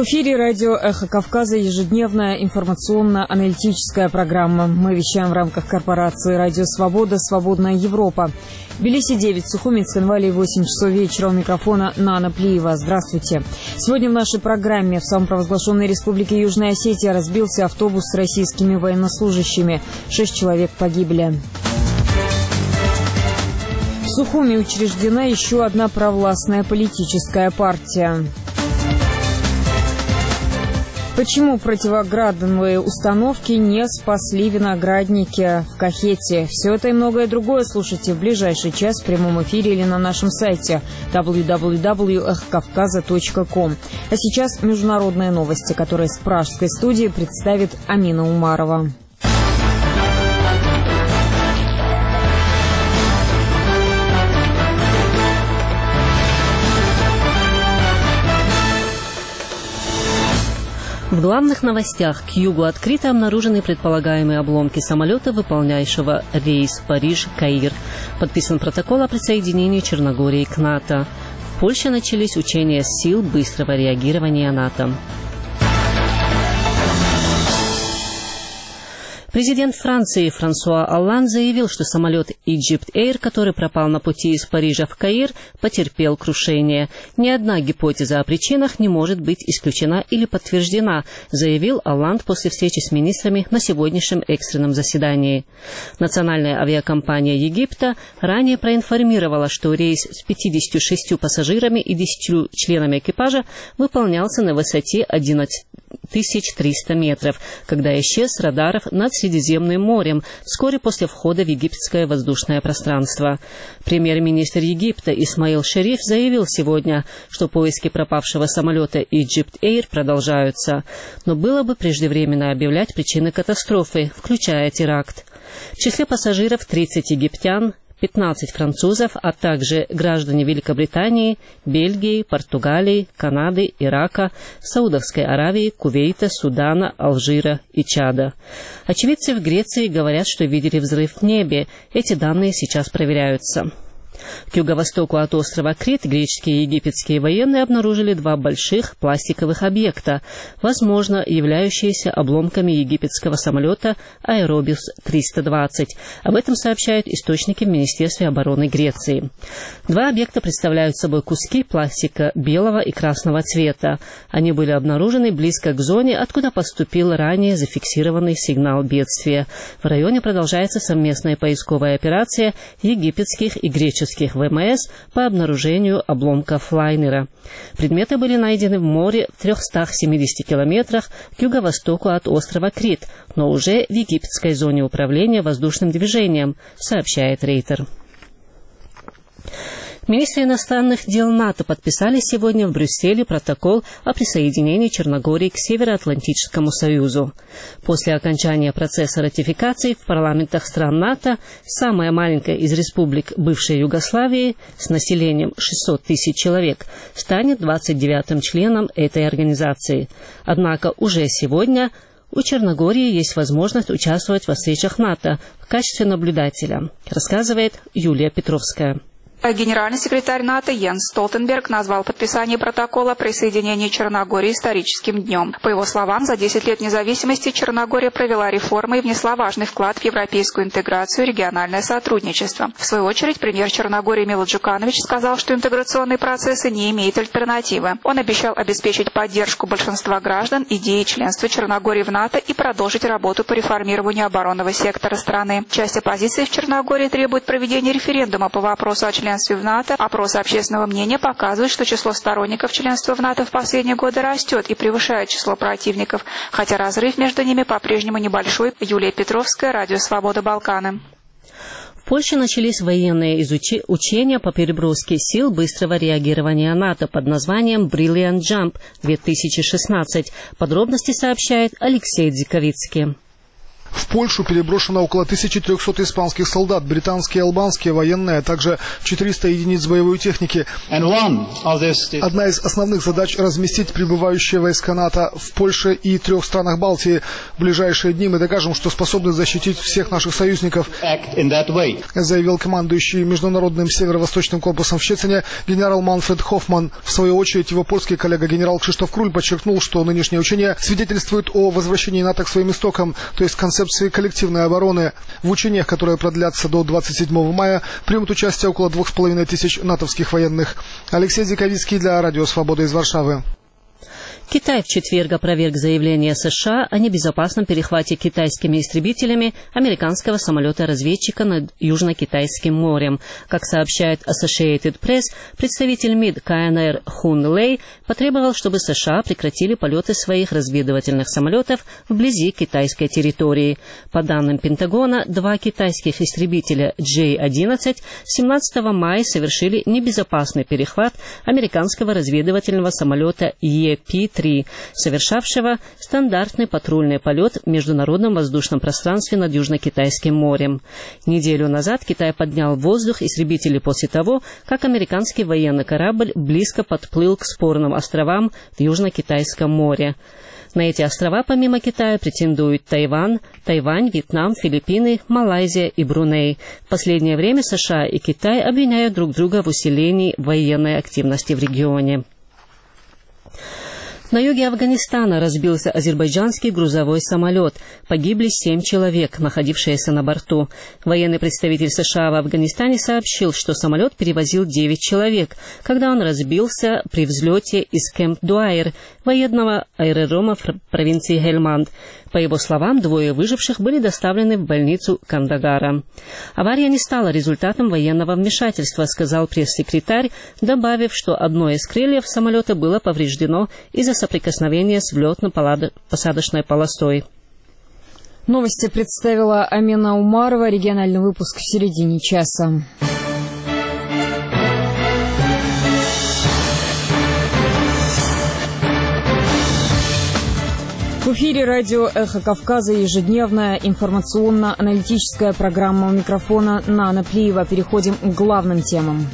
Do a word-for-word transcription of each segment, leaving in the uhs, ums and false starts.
В эфире радио «Эхо Кавказа» ежедневная информационно-аналитическая программа. Мы вещаем в рамках корпорации «Радио Свобода. Свободная Европа». В Тбилиси девять, Сухуми, Цхинвали восемь часов вечера. У микрофона Нана Плиева. Здравствуйте. Сегодня в нашей программе в самопровозглашенной республике Южная Осетия разбился автобус с российскими военнослужащими. Шесть человек погибли. В Сухуми учреждена еще одна провластная политическая партия. Почему противоградные установки не спасли виноградники в Кахете? Все это и многое другое слушайте в ближайший час в прямом эфире или на нашем сайте дабл ю дабл ю дабл ю точка эхо кавказа точка ком. А сейчас международные новости, которые с пражской студии представит Амина Умарова. В главных новостях: к югу открыто обнаружены предполагаемые обломки самолета, выполняющего рейс Париж-Каир. Подписан протокол о присоединении Черногории к НАТО. В Польше начались учения сил быстрого реагирования НАТО. Президент Франции Франсуа Олланд заявил, что самолет Egypt Air, который пропал на пути из Парижа в Каир, потерпел крушение. Ни одна гипотеза о причинах не может быть исключена или подтверждена, заявил Олланд после встречи с министрами на сегодняшнем экстренном заседании. Национальная авиакомпания Египта ранее проинформировала, что рейс с пятьюдесятью шестью пассажирами и десятью членами экипажа выполнялся на высоте одиннадцать тысяч триста метров, когда исчез с радаров над Средиземным морем вскоре после входа в египетское воздушное пространство. Премьер-министр Египта Исмаил Шериф заявил сегодня, что поиски пропавшего самолета Egypt Air продолжаются. Но было бы преждевременно объявлять причины катастрофы, включая теракт. В числе пассажиров тридцать египтян, пятнадцать французов, а также граждане Великобритании, Бельгии, Португалии, Канады, Ирака, Саудовской Аравии, Кувейта, Судана, Алжира и Чада. Очевидцы в Греции говорят, что видели взрыв в небе. Эти данные сейчас проверяются. К юго-востоку от острова Крит греческие и египетские военные обнаружили два больших пластиковых объекта, возможно, являющиеся обломками египетского самолета Аэробус триста двадцать. Об этом сообщают источники в Министерстве обороны Греции. Два объекта представляют собой куски пластика белого и красного цвета. Они были обнаружены близко к зоне, откуда поступил ранее зафиксированный сигнал бедствия. В районе продолжается совместная поисковая операция египетских и греческих ВМС по обнаружению обломков лайнера. Предметы были найдены в море в трёхстах семидесяти километрах к юго-востоку от острова Крит, но уже в египетской зоне управления воздушным движением, сообщает Рейтер. Министры иностранных дел НАТО подписали сегодня в Брюсселе протокол о присоединении Черногории к Североатлантическому союзу. После окончания процесса ратификации в парламентах стран НАТО самая маленькая из республик бывшей Югославии с населением шестьсот тысяч человек станет двадцать девятым членом этой организации. Однако уже сегодня у Черногории есть возможность участвовать во встречах НАТО в качестве наблюдателя, рассказывает Юлия Петровская. Генеральный секретарь НАТО Йенс Столтенберг назвал подписание протокола о присоединении Черногории историческим днем. По его словам, за десять лет независимости Черногория провела реформы и внесла важный вклад в европейскую интеграцию и региональное сотрудничество. В свою очередь, премьер Черногории Мило Джуканович сказал, что интеграционные процессы не имеют альтернативы. Он обещал обеспечить поддержку большинства граждан идеи членства Черногории в НАТО и продолжить работу по реформированию оборонного сектора страны. Часть оппозиции в Черногории требует проведения референдума по вопросу о членстве в НАТО. Опросы общественного мнения показывают, что число сторонников членства в НАТО в последние годы растет и превышает число противников, хотя разрыв между ними по-прежнему небольшой. Юлия Петровская, Радио Свобода, Балканы. В Польше начались военные изучи- учения по переброске сил быстрого реагирования НАТО под названием Brilliant Jump две тысячи шестнадцать. Подробности сообщает Алексей Дзиковицкий. В Польшу переброшено около тысячи трёхсот испанских солдат, британские и албанские военные, а также четыреста единиц боевой техники. Одна из основных задач – разместить прибывающие войска НАТО в Польше и трех странах Балтии. В ближайшие дни мы докажем, что способны защитить всех наших союзников, заявил командующий Международным северо-восточным корпусом в Щецине генерал Манфред Хоффман. В свою очередь его польский коллега генерал Кшиштоф Круль подчеркнул, что нынешние учения свидетельствуют о возвращении НАТО к своим истокам, то есть концепции коллективной обороны. В учениях, которые продлятся до двадцать седьмого мая, примут участие около двух с половиной тысяч натовских военных. Алексей Зиковицкий для Радио Свобода из Варшавы. Китай в четверг опроверг заявление США о небезопасном перехвате китайскими истребителями американского самолета-разведчика над Южно-Китайским морем. Как сообщает Associated Press, представитель МИД КНР Хун Лэй потребовал, чтобы США прекратили полеты своих разведывательных самолетов вблизи китайской территории. По данным Пентагона, два китайских истребителя Джей одиннадцать семнадцатого мая совершили небезопасный перехват американского разведывательного самолета Е Пи три, совершавшего стандартный патрульный полет в международном воздушном пространстве над Южно-Китайским морем. Неделю назад Китай поднял в воздух истребители после того, как американский военный корабль близко подплыл к спорным островам в Южно-Китайском море. На эти острова помимо Китая претендуют Тайвань, Тайвань, Вьетнам, Филиппины, Малайзия и Бруней. В последнее время США и Китай обвиняют друг друга в усилении военной активности в регионе. На юге Афганистана разбился азербайджанский грузовой самолет. Погибли семь человек, находившиеся на борту. Военный представитель США в Афганистане сообщил, что самолет перевозил девять человек, когда он разбился при взлете из Кэмп-Дуайр, военного аэродрома в провинции Хельманд. По его словам, двое выживших были доставлены в больницу Кандагара. Авария не стала результатом военного вмешательства, сказал пресс-секретарь, добавив, что одно из крыльев самолета было повреждено из-за соприкосновения с взлетно-посадочной полосой. Новости представила Амина Умарова. Региональный выпуск в середине часа. В эфире радио «Эхо Кавказа» ежедневная информационно-аналитическая программа. У микрофона Нана Плиева. Переходим к главным темам.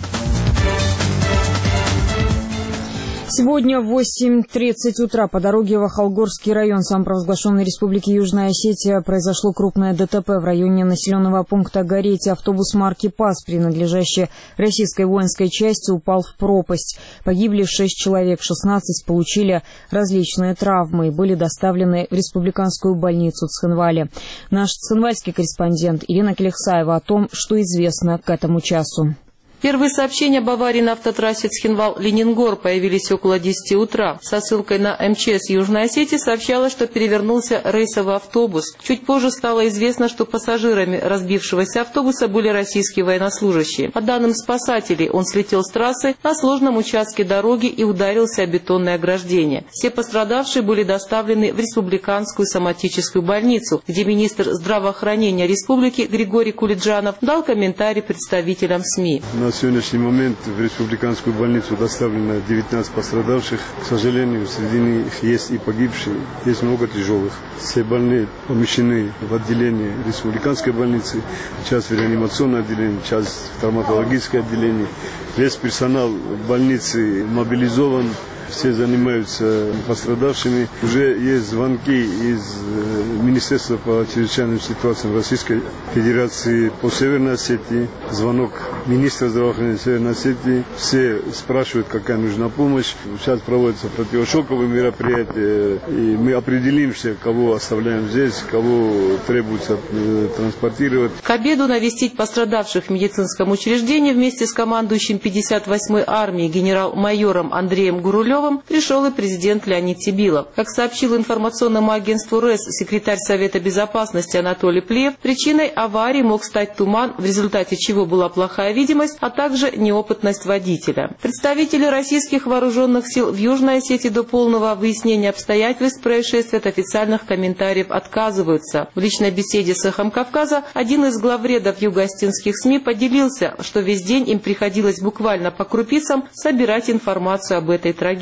Сегодня в восемь тридцать утра по дороге в Ахалгорский район самопровозглашенной Республики Южная Осетия произошло крупное ДТП в районе населенного пункта Горети. Автобус марки ПАЗ, принадлежащий российской воинской части, упал в пропасть. Погибли шесть человек, шестнадцать получили различные травмы и были доставлены в республиканскую больницу Цхинвале. Наш цхинвальский корреспондент Ирина Келехсаева о том, что известно к этому часу. Первые сообщения об аварии на автотрассе Цхинвал-Ленингор появились около десяти утра. Со ссылкой на эм че эс Южной Осетии сообщалось, что перевернулся рейсовый автобус. Чуть позже стало известно, что пассажирами разбившегося автобуса были российские военнослужащие. По данным спасателей, он слетел с трассы на сложном участке дороги и ударился о бетонное ограждение. Все пострадавшие были доставлены в республиканскую соматическую больницу, где министр здравоохранения республики Григорий Кулиджанов дал комментарий представителям СМИ. На сегодняшний момент в республиканскую больницу доставлено девятнадцать пострадавших. К сожалению, среди них есть и погибшие, есть много тяжелых. Все больные помещены в отделение республиканской больницы, часть в реанимационное отделение, часть в травматологическое отделение. Весь персонал больницы мобилизован. Все занимаются пострадавшими. Уже есть звонки из Министерства по чрезвычайным ситуациям Российской Федерации по Северной Осетии. Звонок министра здравоохранения Северной Осетии. Все спрашивают, какая нужна помощь. Сейчас проводятся противошоковые мероприятия. И мы определимся, кого оставляем здесь, кого требуется транспортировать. К обеду навестить пострадавших в медицинском учреждении вместе с командующим пятьдесят восьмой армией генерал-майором Андреем Гурулевым пришел и президент Леонид Тибилов. Как сообщил информационному агентству РЭС секретарь Совета Безопасности Анатолий Плиев, причиной аварии мог стать туман, в результате чего была плохая видимость, а также неопытность водителя. Представители российских вооруженных сил в Южной Осетии до полного выяснения обстоятельств происшествия от официальных комментариев отказываются. В личной беседе с «Эхом Кавказа» один из главредов юго-осетинских СМИ поделился, что весь день им приходилось буквально по крупицам собирать информацию об этой трагедии.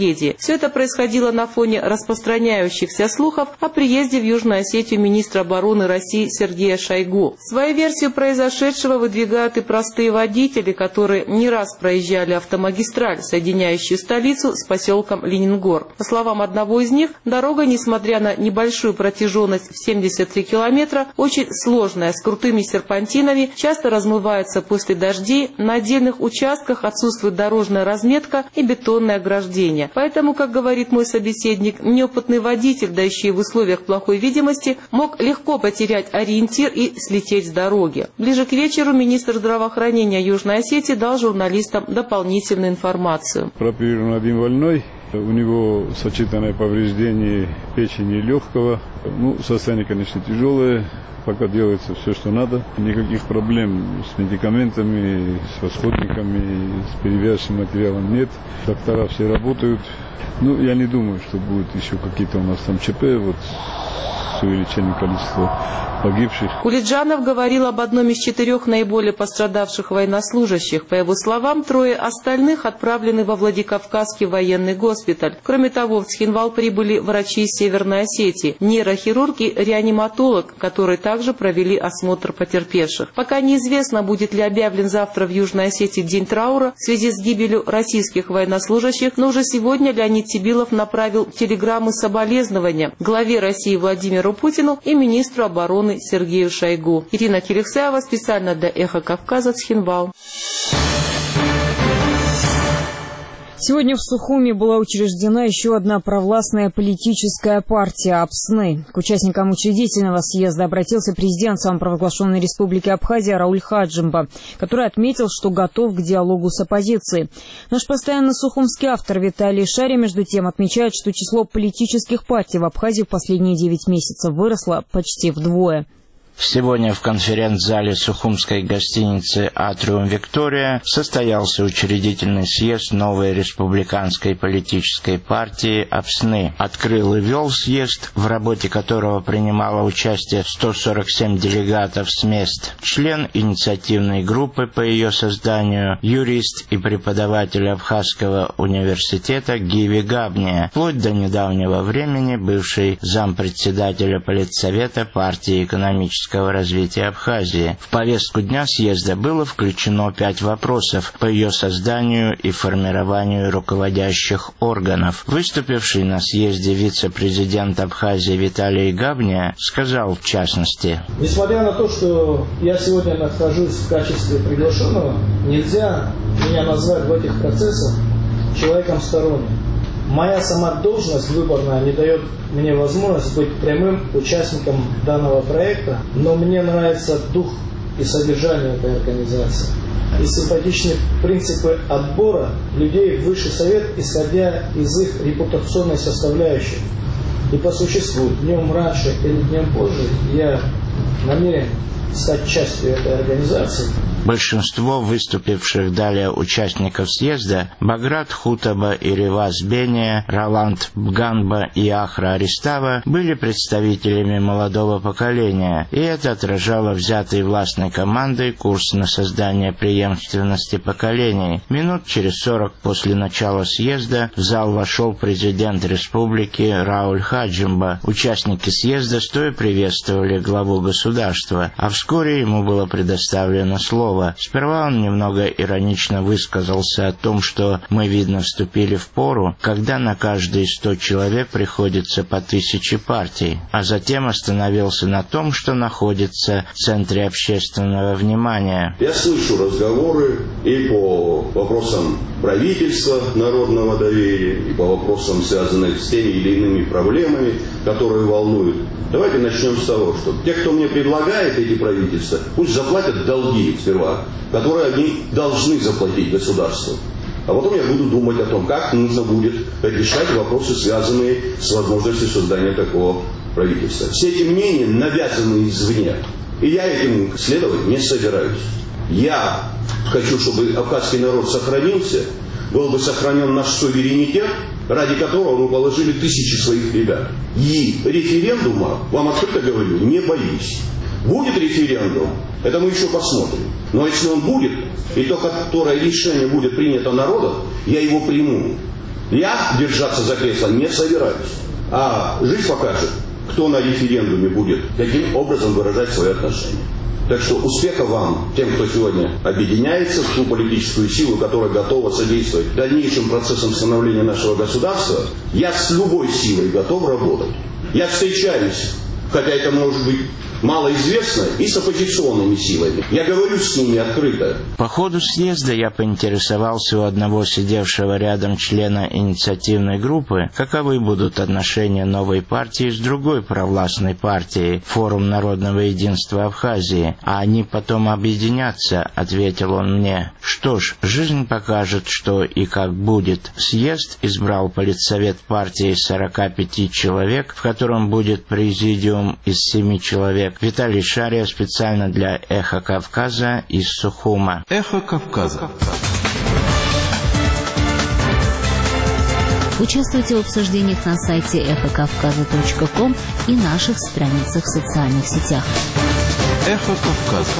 трагедии. Все это происходило на фоне распространяющихся слухов о приезде в Южную Осетию министра обороны России Сергея Шойгу. Свою версию произошедшего выдвигают и простые водители, которые не раз проезжали автомагистраль, соединяющую столицу с поселком Ленингор. По словам одного из них, дорога, несмотря на небольшую протяженность в семьдесят три километра, очень сложная, с крутыми серпантинами, часто размывается после дождей, на отдельных участках отсутствует дорожная разметка и бетонное ограждение. Поэтому, как говорит мой собеседник, неопытный водитель, да еще и в условиях плохой видимости, мог легко потерять ориентир и слететь с дороги. Ближе к вечеру министр здравоохранения Южной Осетии дал журналистам дополнительную информацию. Прооперирован один больной. У него сочетанное повреждение печени и легкого. Ну, состояние, конечно, тяжелое. Пока делается все, что надо. Никаких проблем с медикаментами, с расходниками, с перевязочным материалом нет. Доктора все работают. Ну, я не думаю, что будет еще какие-то у нас там ЧП вот, с увеличением количества погибших. Кулиджанов говорил об одном из четырех наиболее пострадавших военнослужащих. По его словам, трое остальных отправлены во Владикавказский военный госпиталь. Кроме того, в Цхинвал прибыли врачи из Северной Осетии, нейрохирург и реаниматолог, которые также провели осмотр потерпевших. Пока неизвестно, будет ли объявлен завтра в Южной Осетии день траура в связи с гибелью российских военнослужащих, но уже сегодня Леонид Тибилов направил телеграммы соболезнования главе России Владимиру Путину и министру обороны Сергею Шойгу. Ирина Кирюксаева, специально для «Эхо Кавказа», Цхинвал. Сегодня в Сухуми была учреждена еще одна провластная политическая партия «Апсны». К участникам учредительного съезда обратился президент самопровозглашенной республики Абхазия Рауль Хаджимба, который отметил, что готов к диалогу с оппозицией. Наш постоянно сухумский автор Виталий Шари, между тем, отмечает, что число политических партий в Абхазии в последние девять месяцев выросло почти вдвое. Сегодня в конференц-зале сухумской гостиницы «Атриум Виктория» состоялся учредительный съезд новой республиканской политической партии «Апсны». Открыл и вел съезд, в работе которого принимало участие сто сорок семь делегатов с мест. Член инициативной группы по ее созданию, юрист и преподаватель Абхазского университета Гиви Габния, вплоть до недавнего времени бывший зампредседателя Политсовета партии экономической развития Абхазии. В повестку дня съезда было включено пять вопросов по ее созданию и формированию руководящих органов. Выступивший на съезде вице-президент Абхазии Виталий Габния сказал в частности: «Несмотря на то, что я сегодня нахожусь в качестве приглашенного, нельзя меня назвать в этих процессах человеком сторонним. Моя сама должность выборная не дает мне возможность быть прямым участником данного проекта, но мне нравится дух и содержание этой организации. И симпатичны принципы отбора людей в высший совет, исходя из их репутационной составляющей. И по существу, днем раньше или днем позже, я намерен стать частью этой организации». Большинство выступивших далее участников съезда — Баграт Хутаба и Реваз Бения, Роланд Бганба и Ахра Аристава — были представителями молодого поколения, и это отражало взятый властной командой курс на создание преемственности поколений. Минут через сорок после начала съезда в зал вошел президент республики Рауль Хаджимба. Участники съезда стоя приветствовали главу государства, а вскоре ему было предоставлено слово. Сперва он немного иронично высказался о том, что мы, видно, вступили в пору, когда на каждые сто человек приходится по тысяче партий, а затем остановился на том, что находится в центре общественного внимания. Я слышу разговоры и по вопросам правительства, народного доверия, и по вопросам, связанным с теми или иными проблемами, которые волнуют. Давайте начнем с того, что те, кто мне предлагает эти правительства, пусть заплатят долги сперва, которые они должны заплатить государству. А потом я буду думать о том, как нужно будет решать вопросы, связанные с возможностью создания такого правительства. Все эти мнения навязаны извне, и я этим следовать не собираюсь. Я хочу, чтобы абхазский народ сохранился, был бы сохранен наш суверенитет, ради которого мы положили тысячи своих ребят. И референдума, вам открыто говорю, не боюсь. Будет референдум, это мы еще посмотрим. Но если он будет, и то, которое решение будет принято народом, я его приму. Я держаться за кресло не собираюсь. А жизнь покажет, кто на референдуме будет таким образом выражать свои отношения. Так что успеха вам, тем, кто сегодня объединяется в ту политическую силу, которая готова содействовать дальнейшим процессам становления нашего государства. Я с любой силой готов работать. Я встречаюсь, хотя это может быть малоизвестно, и с оппозиционными силами. Я говорю с ними открыто. По ходу съезда я поинтересовался у одного сидевшего рядом члена инициативной группы, каковы будут отношения новой партии с другой провластной партией, Форум народного единства Абхазии, а они потом объединятся, ответил он мне. Что ж, жизнь покажет, что и как будет. Съезд избрал политсовет партии из сорока пяти человек, в котором будет президиум из семи человек. Виталий Шария специально для «Эхо Кавказа» из Сухума. «Эхо Кавказа». Участвуйте в обсуждениях на сайте эхо кавказа точка ком и наших страницах в социальных сетях. «Эхо Кавказа».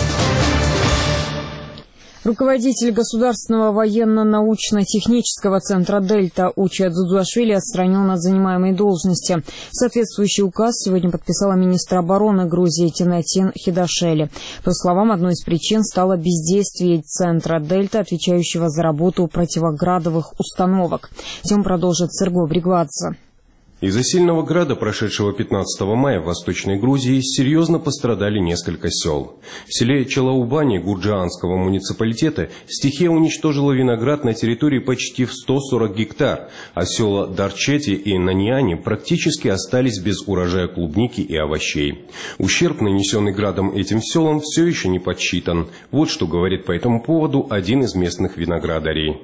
Руководитель Государственного военно-научно-технического центра «Дельта» Уча Дзудзуашвили отстранен от занимаемой должности. Соответствующий указ сегодня подписала министр обороны Грузии Тинатин Хидашели. По словам, одной из причин стало бездействие центра «Дельта», отвечающего за работу противоградовых установок. Тему продолжит Сергой Бригвадзе. Из-за сильного града, прошедшего пятнадцатого мая в Восточной Грузии, серьезно пострадали несколько сел. В селе Челаубани Гурджианского муниципалитета стихия уничтожила виноград на территории почти в сто сорок гектар, а села Дарчети и Наниани практически остались без урожая клубники и овощей. Ущерб, нанесенный градом этим селам, все еще не подсчитан. Вот что говорит по этому поводу один из местных виноградарей.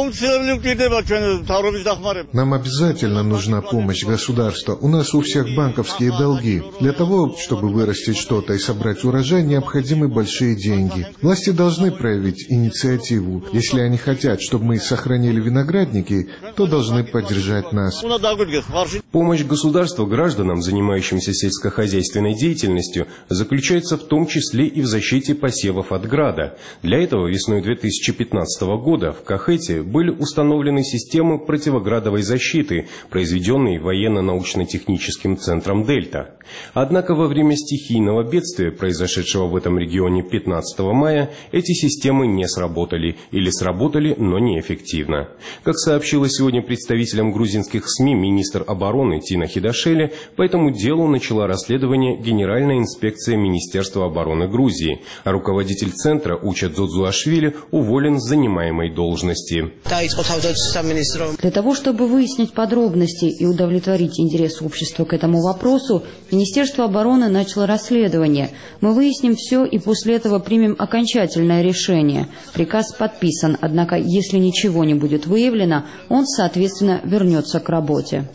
Нам обязательно нужна помощь государства. У нас у всех банковские долги. Для того, чтобы вырастить что-то и собрать урожай, необходимы большие деньги. Власти должны проявить инициативу. Если они хотят, чтобы мы сохранили виноградники, то должны поддержать нас. Помощь государства гражданам, занимающимся сельскохозяйственной деятельностью, заключается в том числе и в защите посевов от града. Для этого весной две тысячи пятнадцатого года в Кахете были установлены системы противоградовой защиты, произведенные военно-научно-техническим центром «Дельта». Однако во время стихийного бедствия, произошедшего в этом регионе пятнадцатого мая, эти системы не сработали или сработали, но неэффективно. Как сообщила сегодня представителям грузинских СМИ министр обороны Тина Хидашели, по этому делу начала расследование Генеральная инспекция Министерства обороны Грузии, а руководитель центра Уча Дзудзуашвили уволен с занимаемой должности. Для того, чтобы выяснить подробности и удовлетворить интерес общества к этому вопросу, Министерство обороны начало расследование. Мы выясним все и после этого примем окончательное решение. Приказ подписан, однако, если ничего не будет выявлено, он, соответственно, вернется к работе.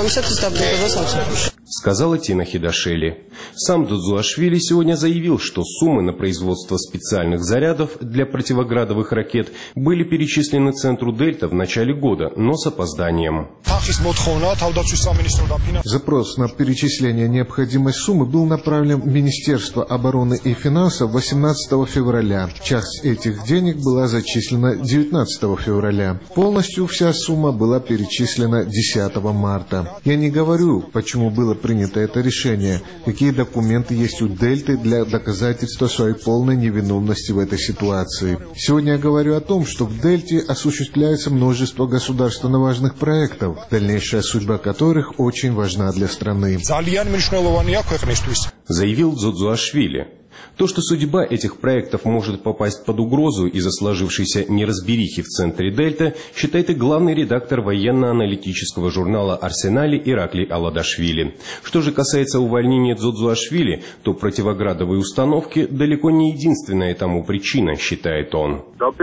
Сказала Тина Хидашели. Сам Дудзуашвили сегодня заявил, что суммы на производство специальных зарядов для противоградовых ракет были перечислены центру «Дельта» в начале года, но с опозданием. Запрос на перечисление необходимой суммы был направлен в Министерство обороны и финансов восемнадцатого февраля. Часть этих денег была зачислена девятнадцатого февраля. Полностью вся сумма была перечислена десятого марта. Я не говорю, почему было принято это решение, какие документы есть у Дельты для доказательства своей полной невиновности в этой ситуации. Сегодня я говорю о том, что в Дельте осуществляется множество государственно важных проектов, дальнейшая судьба которых очень важна для страны. Заявил Дзудзуашвили. То, что судьба этих проектов может попасть под угрозу из-за сложившейся неразберихи в центре «Дельта», считает и главный редактор военно-аналитического журнала «Арсенали» Ираклий Аладашвили. Что же касается увольнения Дзудзуашвили, то противоградовые установки далеко не единственная тому причина, считает он.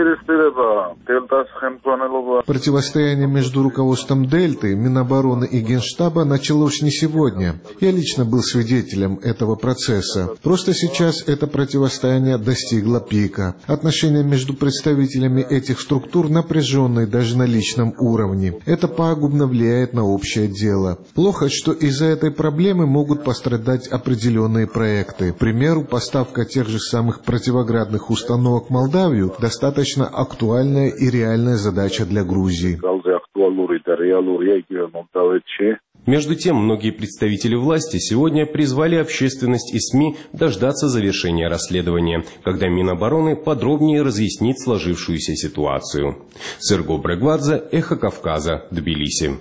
Противостояние между руководством «Дельты», Минобороны и Генштаба началось не сегодня. Я лично был свидетелем этого процесса. Просто сейчас это противостояние достигло пика. Отношения между представителями этих структур напряженные даже на личном уровне. Это пагубно влияет на общее дело. Плохо, что из-за этой проблемы могут пострадать определенные проекты. К примеру, поставка тех же самых противоградных установок в Молдавию достаточно актуальная и реальная задача для Грузии. Между тем, многие представители власти сегодня призвали общественность и СМИ дождаться завершения расследования, когда Минобороны подробнее разъяснит сложившуюся ситуацию. Серго Брегвадзе, Эхо Кавказа, Тбилиси.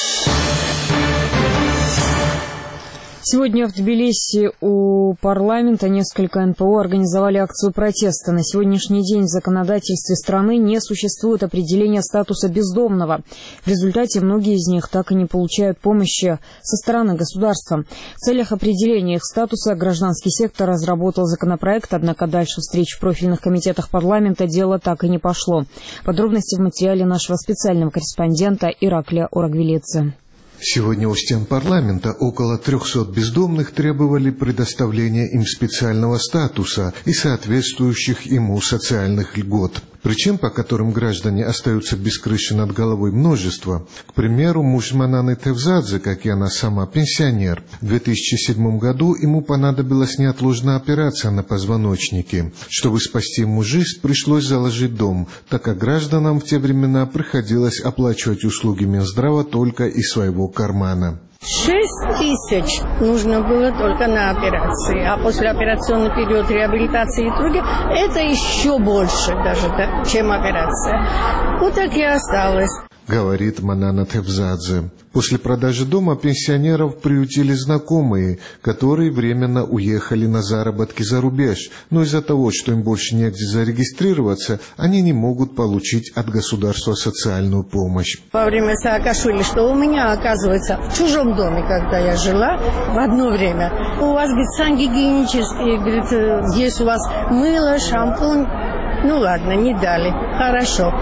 Сегодня в Тбилиси у парламента несколько эн пэ о организовали акцию протеста. На сегодняшний день в законодательстве страны не существует определения статуса бездомного. В результате многие из них так и не получают помощи со стороны государства. В целях определения их статуса гражданский сектор разработал законопроект, однако дальше встреч в профильных комитетах парламента дело так и не пошло. Подробности в материале нашего специального корреспондента Ираклия Орагвелидзе. Сегодня у стен парламента около трехсот бездомных требовали предоставления им специального статуса и соответствующих ему социальных льгот. Причин, по которым граждане остаются без крыши над головой, множество. К примеру, муж Мананы Тевзадзе, как и она сама, пенсионер. В две тысячи седьмом году ему понадобилась неотложная операция на позвоночнике. Чтобы спасти ему жизнь, пришлось заложить дом, так как гражданам в те времена приходилось оплачивать услуги Минздрава только из своего кармана. Шесть тысяч нужно было только на операции, а послеоперационный период реабилитации и итоги это еще больше даже, да, чем операция. Вот так и осталось. Говорит Манана Тевзадзе. После продажи дома пенсионеров приютили знакомые, которые временно уехали на заработки за рубеж, но из-за того, что им больше негде зарегистрироваться, они не могут получить от государства социальную помощь. Во время Саакашвили, что у меня, оказывается, в чужом доме, когда я жила, в одно время, у вас, говорит, сангигиенический, говорит, здесь у вас мыло, шампунь. Ну ладно, не дали, хорошо.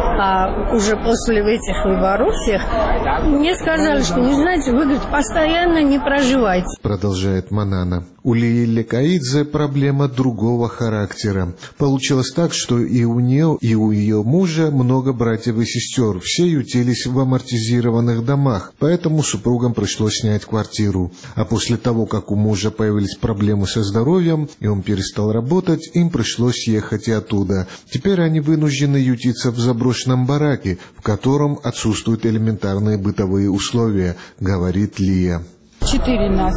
А уже после этих выборов всех мне сказали, что, не знаете, вы, говорит, постоянно не проживаете. Продолжает Манана. У Лии Лекаидзе проблема другого характера. Получилось так, что и у нее, и у ее мужа много братьев и сестер. Все ютились в амортизированных домах, поэтому супругам пришлось снять квартиру. А после того, как у мужа появились проблемы со здоровьем, и он перестал работать, им пришлось ехать и оттуда. Теперь они вынуждены ютиться в заброшенном бараке, в котором отсутствуют элементарные бытовые условия, говорит Лия. Четыре нас.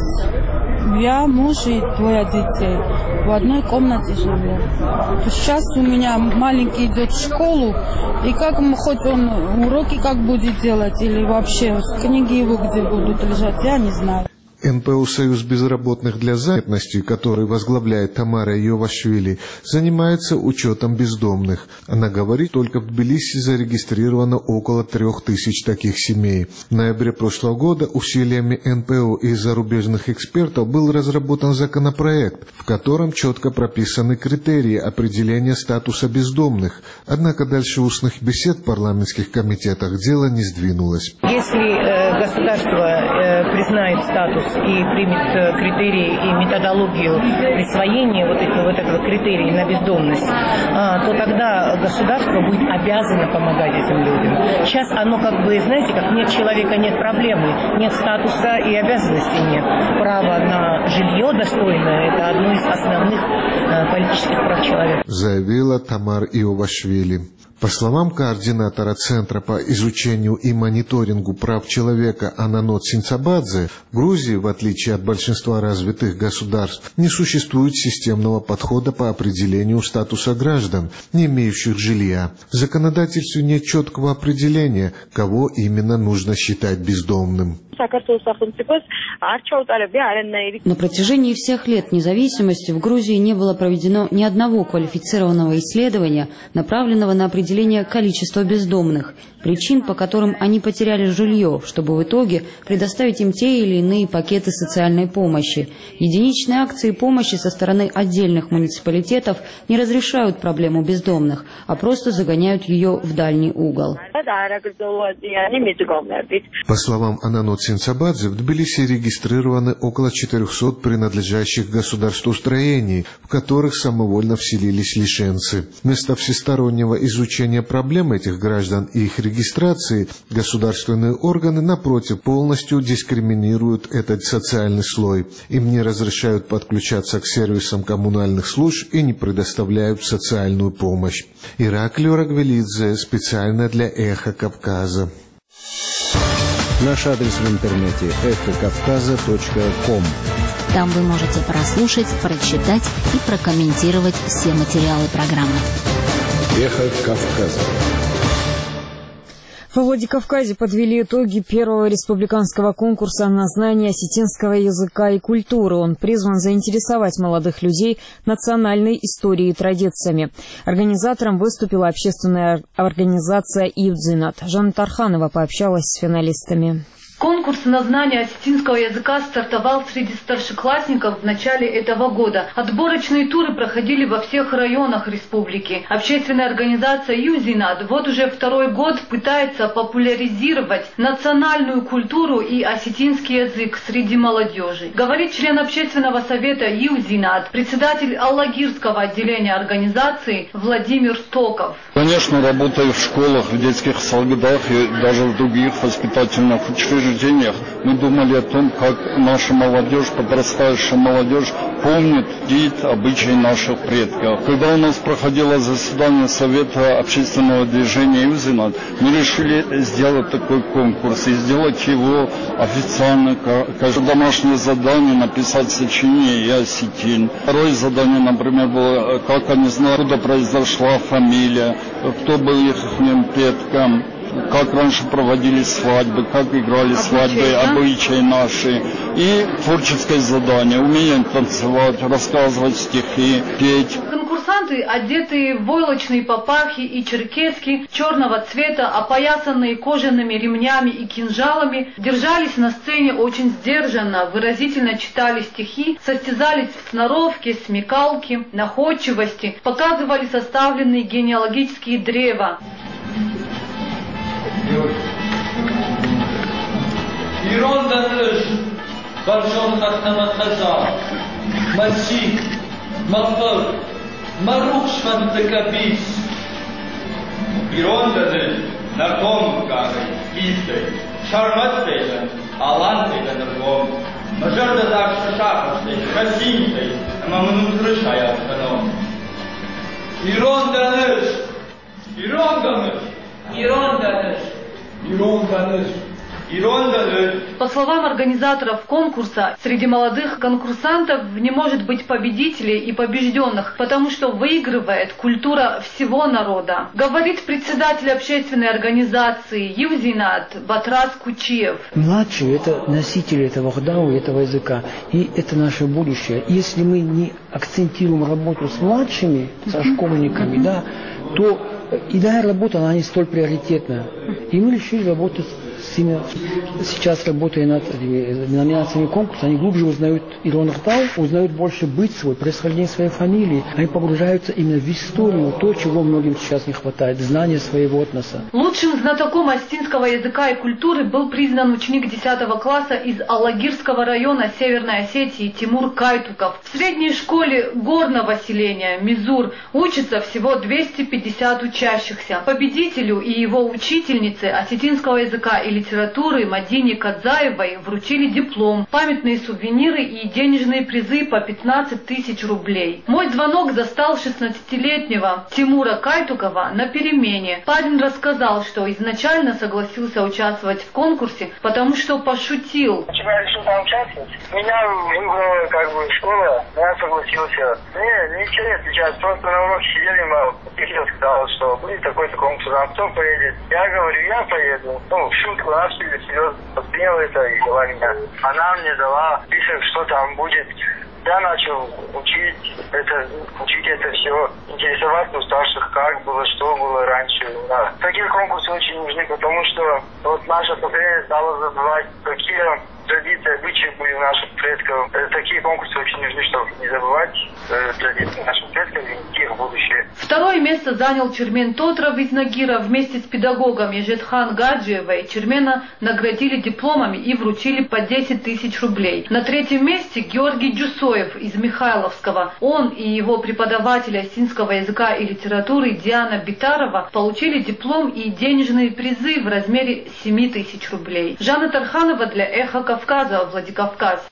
Я, муж и двое детей. В одной комнате живем. Сейчас у меня маленький идет в школу, и как хоть он уроки как будет делать, или вообще книги его где будут лежать, я не знаю. эн пэ о «Союз безработных для занятости», который возглавляет Тамара Йовашвили, занимается учетом бездомных. Она говорит, только в Тбилиси зарегистрировано около трех тысяч таких семей. В ноябре прошлого года усилиями эн пэ о и зарубежных экспертов был разработан законопроект, в котором четко прописаны критерии определения статуса бездомных. Однако дальше устных бесед в парламентских комитетах дело не сдвинулось. Если э, государство э, признает статус и примет критерии и методологию присвоения вот этого, вот этого критерия на бездомность, а, то тогда государство будет обязано помогать этим людям. Сейчас оно как бы, знаете, как нет человека, нет проблемы, нет статуса и обязанностей нет. Право на жилье достойное – это одно из основных а, политических прав человека. Заявила Тамар Иовашвили. По словам координатора Центра по изучению и мониторингу прав человека Ананот Синцабадзе, в Грузии, в отличие от большинства развитых государств, не существует системного подхода по определению статуса граждан, не имеющих жилья. В законодательстве нет четкого определения, кого именно нужно считать бездомным. На протяжении всех лет независимости в Грузии не было проведено ни одного квалифицированного исследования, направленного на определение количества бездомных, причин, по которым они потеряли жилье, чтобы в итоге предоставить им те или иные пакеты социальной помощи. Единичные акции помощи со стороны отдельных муниципалитетов не разрешают проблему бездомных, а просто загоняют ее в дальний угол. По словам Ананот Синцабадзе, в Тбилиси регистрированы около четырехсот принадлежащих государству строений, в которых самовольно вселились лишенцы. Вместо всестороннего изучения проблем этих граждан и их регистрации, государственные органы, напротив, полностью дискриминируют этот социальный слой. Им не разрешают подключаться к сервисам коммунальных служб и не предоставляют социальную помощь. Ираклий Орагвелидзе, специально для Эхо Кавказа. Наш адрес в интернете эхо кавказа точка ком. Там вы можете прослушать, прочитать и прокомментировать все материалы программы. Эхо Кавказа. Во Владикавказе подвели итоги первого республиканского конкурса на знание осетинского языка и культуры. Он призван заинтересовать молодых людей национальной историей и традициями. Организатором выступила общественная организация «Иудзинат». Жанна Тарханова пообщалась с финалистами. Конкурс на знание осетинского языка стартовал среди старшеклассников в начале этого года. Отборочные туры проходили во всех районах республики. Общественная организация «Юзинат» вот уже второй год пытается популяризировать национальную культуру и осетинский язык среди молодежи. Говорит член общественного совета «Юзинат», председатель Аллагирского отделения организации Владимир Токов. Конечно, работая в школах, в детских садах и даже в других воспитательных учреждениях, мы думали о том, как наша молодежь, подрастающая молодежь, помнит вид, обычаи наших предков. Когда у нас проходило заседание Совета общественного движения «Юзинат», мы решили сделать такой конкурс и сделать его официально. Каждое домашнее задание написать сочинение «Я осетин». Второе задание, например, было, как они знают, откуда произошла фамилия, кто был их предком, как раньше проводились свадьбы, как играли свадьбы, обычаи, да? обычаи наши. И творческое задание, умение танцевать, рассказывать стихи, петь. Конкурсанты, одетые в войлочные папахи и черкески черного цвета, опоясанные кожаными ремнями и кинжалами, держались на сцене очень сдержанно, выразительно читали стихи, состязались в сноровке, смекалке, находчивости, показывали составленные генеалогические древа. Ирон даныш, баржон хатнаматаза, масик, махыр, марух швантыкабис. Ирон даныш, нарком гары, кисты, шармат дейден, алан дейден нарком. Мажарда так шашахашты, хасинты, мамнун крышая станом. Ирон даныш, Ирон даныш, Ирон даныш. Ирон даныш. По словам организаторов конкурса, среди молодых конкурсантов не может быть победителей и побежденных, потому что выигрывает культура всего народа. Говорит председатель общественной организации «Юзинат» Батрас Кучиев. Младшие – это носители этого хдау, этого языка, и это наше будущее. Если мы не акцентируем работу с младшими, со школьниками, да, то иная работа, она не столь приоритетна. И мы решили работать с ними. Сейчас, работая над номинациями конкурса, они глубже узнают Ирон Ртау, узнают больше быт свой, происхождение своей фамилии. Они погружаются именно в историю, то, чего многим сейчас не хватает, знания своего этноса. Лучшим знатоком осетинского языка и культуры был признан ученик десятого класса из Аллагирского района Северной Осетии Тимур Кайтуков. В средней школе горного селения Мизур учатся всего двести пятьдесят учащихся. Победителю и его учительнице осетинского языка и литературы Мадине Кадзаевой вручили диплом, памятные сувениры и денежные призы по пятнадцать тысяч рублей. Мой звонок застал шестнадцатилетнего Тимура Кайтукова на перемене. Парень рассказал, что изначально согласился участвовать в конкурсе, потому что пошутил. Почему я решил там участвовать? Меня выбрала как бы школа, я согласился. Не, ничего не отличается, просто на уроке сидели, мол, я сказал, что будет такой-то конкурс, а кто поедет? Я говорю, я поеду. Ну, в шутку, она все серьезно восприняла это и дала меня. Она мне дала список, что там будет. Я начал учить это, учить это все, интересоваться у старших, как было, что было раньше. Да. Такие конкурсы очень нужны, потому что вот наше поколение стало забывать, какие традиции, обычаи были у наших предков. Такие конкурсы очень нужны, чтобы не забывать э, традиции наших предков и идти в будущее. Второе место занял Чермен Тотров из Нагира вместе с педагогом Ежетхан Гаджиевой. Чермена наградили дипломами и вручили по десять тысяч рублей. На третьем месте Георгий Джусоев из Михайловского. Он и его преподаватель осетинского языка и литературы Диана Битарова получили диплом и денежные призы в размере семь тысяч рублей. Жанна Тарханова для Эхо Кавказа, Владикавказ.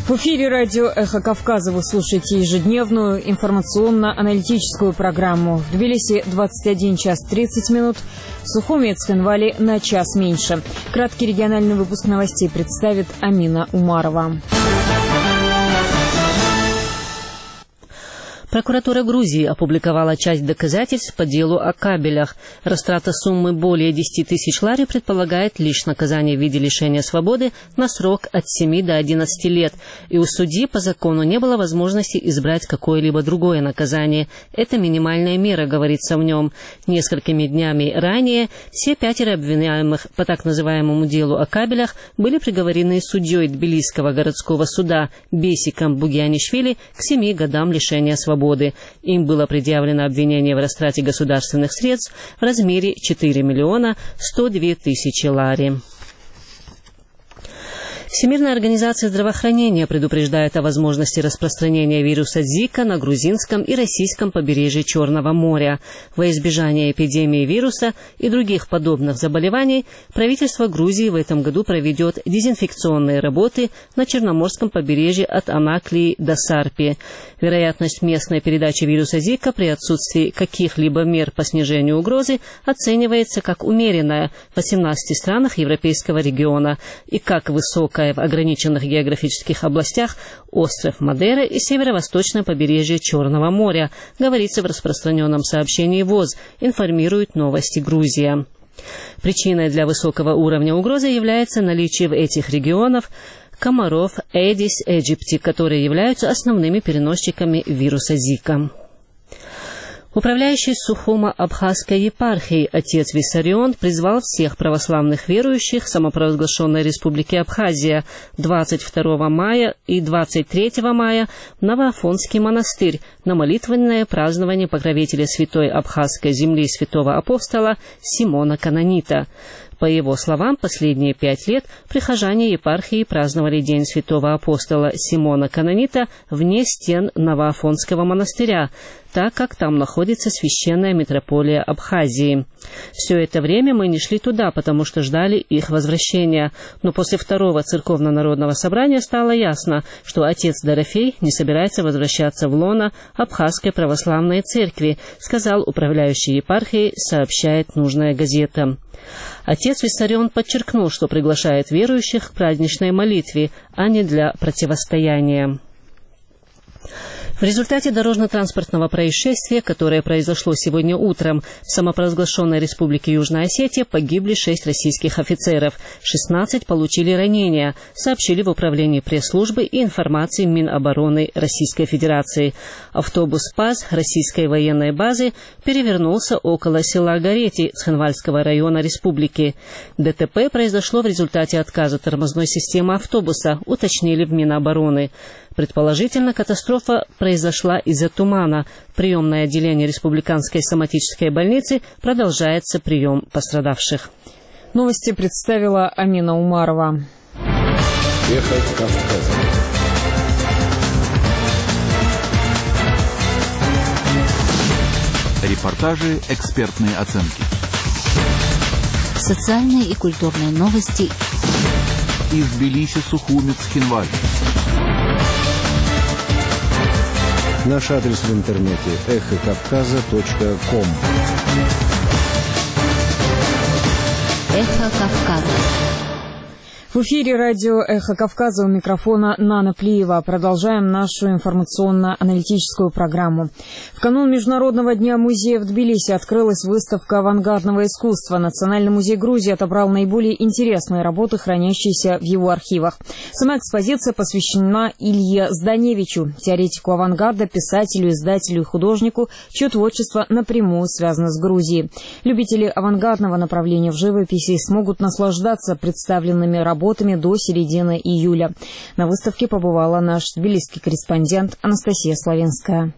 В эфире радио «Эхо Кавказа» вы слушаете ежедневную информационно-аналитическую программу. В Тбилиси двадцать один час тридцать минут, в Сухуми и Цхинвали на час меньше. Краткий региональный выпуск новостей представит Амина Умарова. Прокуратура Грузии опубликовала часть доказательств по делу о кабелях. Растрата суммы более десяти тысяч лари предполагает лишь наказание в виде лишения свободы на срок от семи до одиннадцати лет. И у судьи по закону не было возможности избрать какое-либо другое наказание. Это минимальная мера, говорится в нем. Несколькими днями ранее все пятеро обвиняемых по так называемому делу о кабелях были приговорены судьей Тбилисского городского суда Бесиком Бугианишвили к семи годам лишения свободы. Им было предъявлено обвинение в растрате государственных средств в размере четыре миллиона сто две тысячи лари. Всемирная организация здравоохранения предупреждает о возможности распространения вируса Зика на грузинском и российском побережье Черного моря. Во избежание эпидемии вируса и других подобных заболеваний правительство Грузии в этом году проведет дезинфекционные работы на Черноморском побережье от Анаклии до Сарпи. Вероятность местной передачи вируса Зика при отсутствии каких-либо мер по снижению угрозы оценивается как умеренная в восемнадцати странах европейского региона и как высокая в ограниченных географических областях остров Мадейра и северо-восточное побережье Черного моря, говорится в распространенном сообщении ВОЗ, информирует «Новости Грузия». Причиной для высокого уровня угрозы является наличие в этих регионах комаров Aedes aegypti, которые являются основными переносчиками вируса Зика. Управляющий Сухумо-Абхазской епархией отец Виссарион призвал всех православных верующих самопровозглашенной Республики Абхазия двадцать второго мая и двадцать третьего мая в Новоафонский монастырь на молитвенное празднование покровителя святой Абхазской земли святого апостола Симона Канонита. По его словам, последние пять лет прихожане епархии праздновали День святого апостола Симона Канонита вне стен Новоафонского монастыря, так как там находится священная митрополия Абхазии. Все это время мы не шли туда, потому что ждали их возвращения. Но после второго церковно-народного собрания стало ясно, что отец Дорофей не собирается возвращаться в лоно Абхазской православной церкви, сказал управляющий епархией, сообщает нужная газета. Отец Виссарион подчеркнул, что приглашает верующих к праздничной молитве, а не для противостояния. В результате дорожно-транспортного происшествия, которое произошло сегодня утром в самопровозглашенной Республике Южная Осетия, погибли шесть российских офицеров, шестнадцать получили ранения, сообщили в Управлении пресс-службы и информации Минобороны Российской Федерации. Автобус ПАЗ российской военной базы перевернулся около села Горети Цхинвальского района республики. ДТП произошло в результате отказа тормозной системы автобуса, уточнили в Минобороны. Предположительно, катастрофа произошла из-за тумана. В приемное отделение Республиканской соматической больницы продолжается прием пострадавших. Новости представила Амина Умарова. Эхо Кавказа. Репортажи, экспертные оценки. Социальные и культурные новости. Из Тбилиси, Сухуми, Цхинвали. Наш адрес в интернете эхо кавказа точка ком. Эхо Кавказа. В эфире радио «Эхо Кавказа», у микрофона Нана Плиева. Продолжаем нашу информационно-аналитическую программу. В канун Международного дня музея в Тбилиси открылась выставка авангардного искусства. Национальный музей Грузии отобрал наиболее интересные работы, хранящиеся в его архивах. Сама экспозиция посвящена Илье Зданевичу, теоретику авангарда, писателю, издателю и художнику, чье творчество напрямую связано с Грузией. Любители авангардного направления в живописи смогут наслаждаться представленными работами работами до середины июля. На выставке побывала наш тбилисский корреспондент Анастасия Славенская.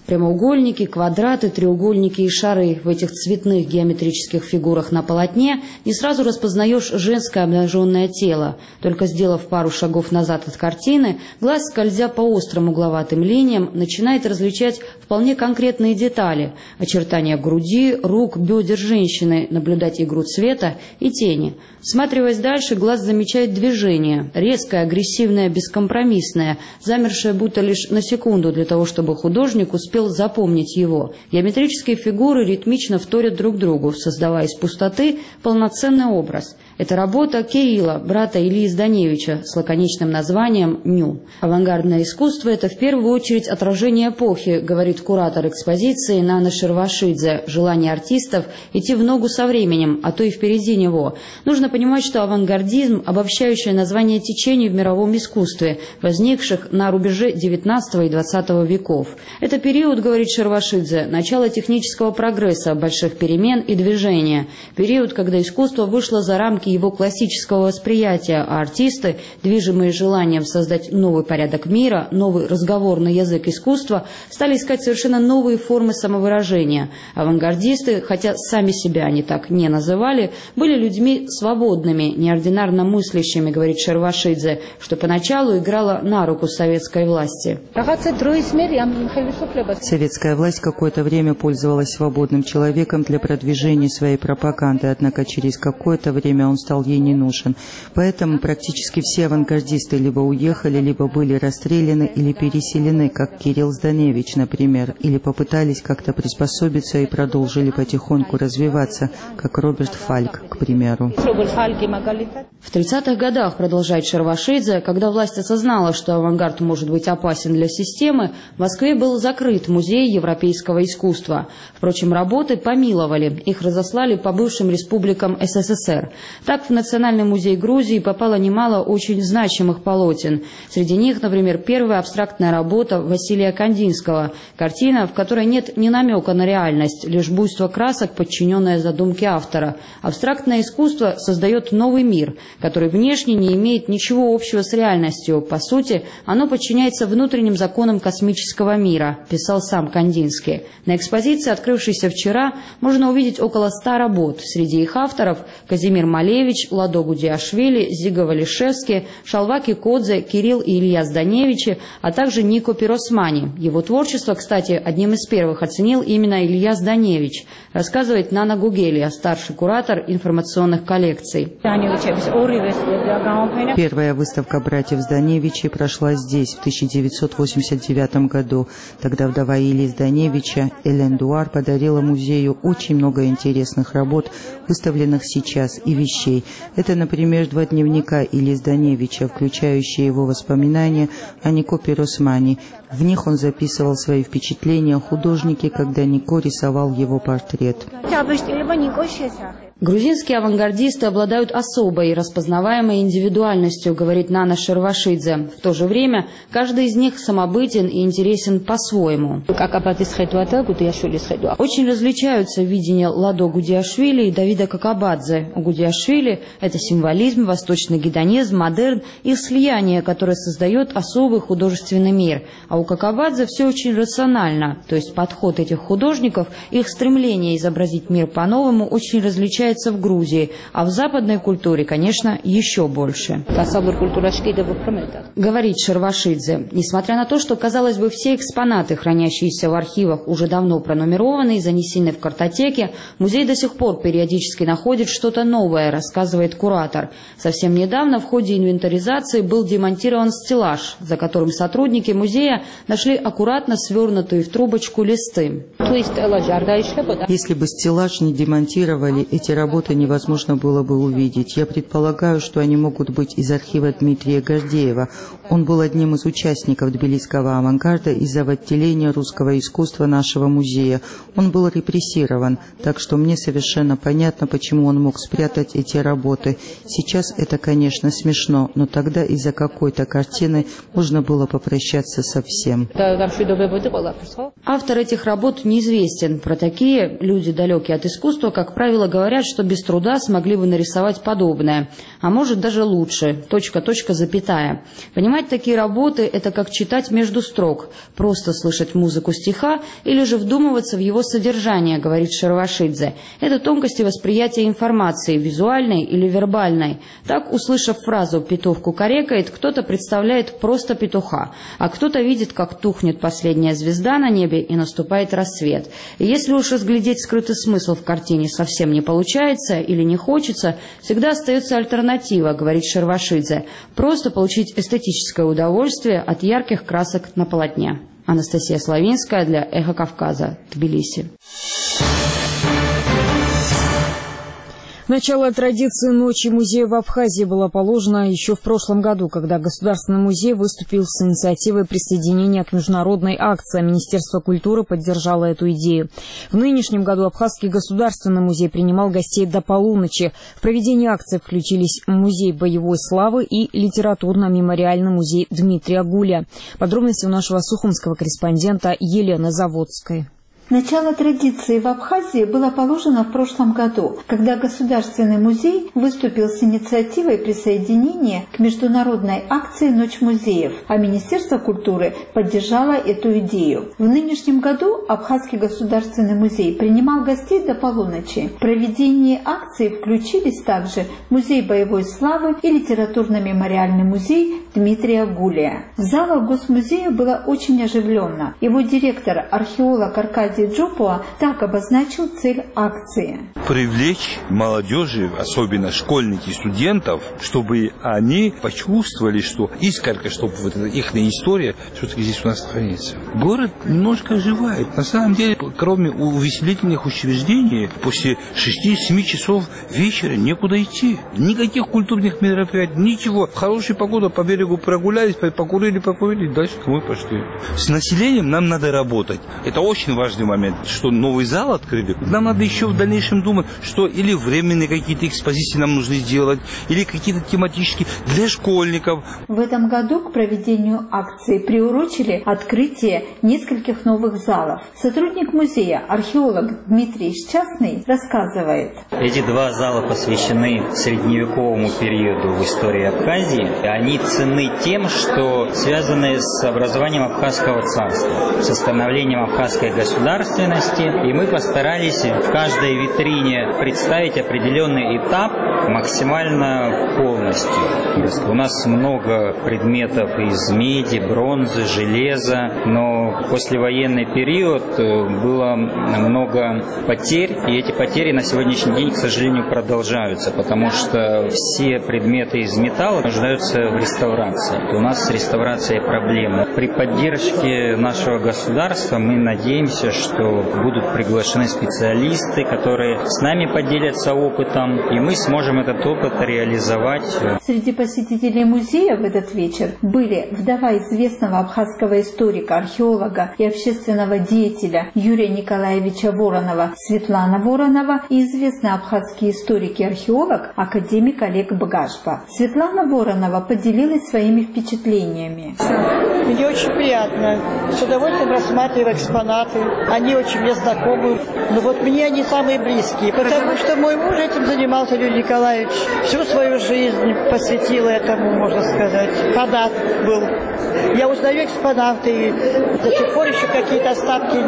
Прямоугольники, квадраты, треугольники и шары. В этих цветных геометрических фигурах на полотне не сразу распознаешь женское обнаженное тело. Только сделав пару шагов назад от картины, глаз, скользя по острым угловатым линиям, начинает различать вполне конкретные детали – очертания груди, рук, бедер женщины, наблюдать игру цвета и тени. Всматриваясь дальше, глаз замечает движение – резкое, агрессивное, бескомпромиссное, замершее будто лишь на секунду для того, чтобы художник успел запомнить его. Геометрические фигуры ритмично вторят друг другу, создавая из пустоты полноценный образ. Это работа Кирилла, брата Ильи Зданевича, с лаконичным названием «Ню». Авангардное искусство – это в первую очередь отражение эпохи, говорит куратор экспозиции Нана Шервашидзе, желание артистов идти в ногу со временем, а то и впереди него. Нужно понимать, что авангардизм – обобщающее название течений в мировом искусстве, возникших на рубеже девятнадцатого и двадцатого веков. Это период, говорит Шервашидзе, начало технического прогресса, больших перемен и движения. Период, когда искусство вышло за рамки его классического восприятия, а артисты, движимые желанием создать новый порядок мира, новый разговорный язык искусства, стали искать совершенно новые формы самовыражения. Авангардисты, хотя сами себя они так не называли, были людьми свободными, неординарно мыслящими, говорит Шервашидзе, что поначалу играло на руку советской власти. Советская власть какое-то время пользовалась свободным человеком для продвижения своей пропаганды, однако через какое-то время он стал ей не нужен. Поэтому практически все авангардисты либо уехали, либо были расстреляны или переселены, как Кирилл Зданевич, например, или попытались как-то приспособиться и продолжили потихоньку развиваться, как Роберт Фальк, к примеру. В тридцатых годах, продолжает Шервашидзе, когда власть осознала, что авангард может быть опасен для системы, в Москве был закрыт музей европейского искусства. Впрочем, работы помиловали, их разослали по бывшим республикам СССР. Так, в Национальный музей Грузии попало немало очень значимых полотен. Среди них, например, первая абстрактная работа Василия Кандинского, картина, в которой нет ни намека на реальность, лишь буйство красок, подчиненное задумке автора. Абстрактное искусство создает новый мир, который внешне не имеет ничего общего с реальностью. По сути, оно подчиняется внутренним законам космического мира, писал сам Кандинский. На экспозиции, открывшейся вчера, можно увидеть около ста работ. Среди их авторов Казимир Малевич, Ладо Гудиашвили, Зига Валишевский, Шалваки Кодзе, Кирилл и Илья Зданевичи, а также Нико Пиросмани. Его творчество, кстати, одним из первых оценил именно Илья Зданевич, рассказывает Нана Гугелия, старший куратор информационных коллекций. Первая выставка братьев Зданевичей прошла здесь в тысяча девятьсот восемьдесят девятом году. Тогда вдова Ильи Зданевича Элен Дуар подарила музею очень много интересных работ, выставленных сейчас, и вещей. Это, например, два дневника Ильи Зданевича, включающие его воспоминания о Нико Пиросмани. В них он записывал свои впечатления о художнике, когда Нико рисовал его портрет. Грузинские авангардисты обладают особой, распознаваемой индивидуальностью, говорит Нана Шервашидзе. В то же время каждый из них самобытен и интересен по-своему. Очень различаются видения Ладо Гудиашвили и Давида Какабадзе. У Гудиашвили это символизм, восточный гедонизм, модерн, их слияние, которое создает особый художественный мир. А у Какабадзе все очень рационально, то есть подход этих художников, их стремление изобразить мир по-новому очень различается в Грузии, а в западной культуре, конечно, еще больше. Говорит Шервашидзе, несмотря на то, что, казалось бы, все экспонаты, хранящиеся в архивах, уже давно пронумерованы и занесены в картотеки, музей до сих пор периодически находит что-то новое, рассказывает куратор. Совсем недавно в ходе инвентаризации был демонтирован стеллаж, за которым сотрудники музея нашли аккуратно свернутые в трубочку листы. Если бы стеллаж не демонтировали, эти работы невозможно было бы увидеть. Я предполагаю, что они могут быть из архива Дмитрия Гордеева. Он был одним из участников тбилисского авангарда из-за отделения русского искусства нашего музея. Он был репрессирован, так что мне совершенно понятно, почему он мог спрятать эти эти работы. Сейчас это, конечно, смешно, но тогда из-за какой-то картины можно было попрощаться со всем. Автор этих работ неизвестен. Про такие люди, далекие от искусства, как правило, говорят, что без труда смогли бы нарисовать подобное. А может даже лучше. Точка, точка, запятая. Понимать такие работы – это как читать между строк. Просто слышать музыку стиха или же вдумываться в его содержание, говорит Шервашидзе. Это тонкости восприятия информации, визуальной или вербальной. Так, услышав фразу «петух кукарекает», кто-то представляет просто петуха, а кто-то видит, как тухнет последняя звезда на небе и наступает рассвет. И если уж разглядеть скрытый смысл в картине совсем не получается или не хочется, всегда остается альтернатива, говорит Шервашидзе. Просто получить эстетическое удовольствие от ярких красок на полотне. Анастасия Славинская для «Эхо Кавказа», Тбилиси. Начало традиции Ночи музея в Абхазии было положено еще в прошлом году, когда Государственный музей выступил с инициативой присоединения к международной акции. Министерство культуры поддержало эту идею. В нынешнем году Абхазский государственный музей принимал гостей до полуночи. В проведение акции включились Музей боевой славы и литературно-мемориальный музей Дмитрия Гуля. Подробности у нашего сухумского корреспондента Елены Заводской. Начало традиции в Абхазии было положено в прошлом году, когда Государственный музей выступил с инициативой присоединения к международной акции «Ночь музеев», а Министерство культуры поддержало эту идею. В нынешнем году Абхазский государственный музей принимал гостей до полуночи. В проведении акции включились также Музей боевой славы и литературно-мемориальный музей Дмитрия Гуля. В залах Госмузея было очень оживленно. Его директор, археолог Аркадий Джопуа так обозначил цель акции. Привлечь молодежи, особенно школьников и студентов, чтобы они почувствовали, что искорка, чтобы вот эта их история все-таки здесь у нас сохранится. Город немножко оживает. На самом деле, кроме увеселительных учреждений, после шести-семи часов вечера некуда идти. Никаких культурных мероприятий, ничего. Хорошая погода, по берегу прогулялись, покурили, покурили, дальше мы пошли. С населением нам надо работать. Это очень важный момент, что новый зал открыли. Нам надо еще в дальнейшем думать, что или временные какие-то экспозиции нам нужно сделать, или какие-то тематические для школьников. В этом году к проведению акции приурочили открытие нескольких новых залов. Сотрудник музея, археолог Дмитрий Счастный, рассказывает. Эти два зала посвящены средневековому периоду в истории Абхазии. Они ценны тем, что связаны с образованием Абхазского царства, с становлением абхазской государственности, и мы постарались в каждой витрине представить определенный этап максимально полностью. У нас много предметов из меди, бронзы, железа, но послевоенный период было много потерь, и эти потери на сегодняшний день, к сожалению, продолжаются, потому что все предметы из металла нуждаются в реставрации. У нас с реставрацией проблемы. При поддержке нашего государства мы надеемся, что будут приглашены специалисты, которые с нами поделятся опытом, и мы сможем этот опыт реализовать. Среди посетителей музея в этот вечер были вдова известного абхазского историка, археолога и общественного деятеля Юрия Николаевича Воронова Светлана Воронова и известный абхазский историк и археолог академик Олег Бгашпа. Светлана Воронова поделилась своими впечатлениями. Мне очень приятно. С удовольствием рассматриваю экспонаты. Они очень мне знакомы. Но вот мне они самые близкие. Потому что мой муж этим занимался, Юрий Николаевич. Всю свою жизнь посвятил этому, можно сказать. Фанат был. Я узнаю экспонаты. До сих пор еще какие-то остатки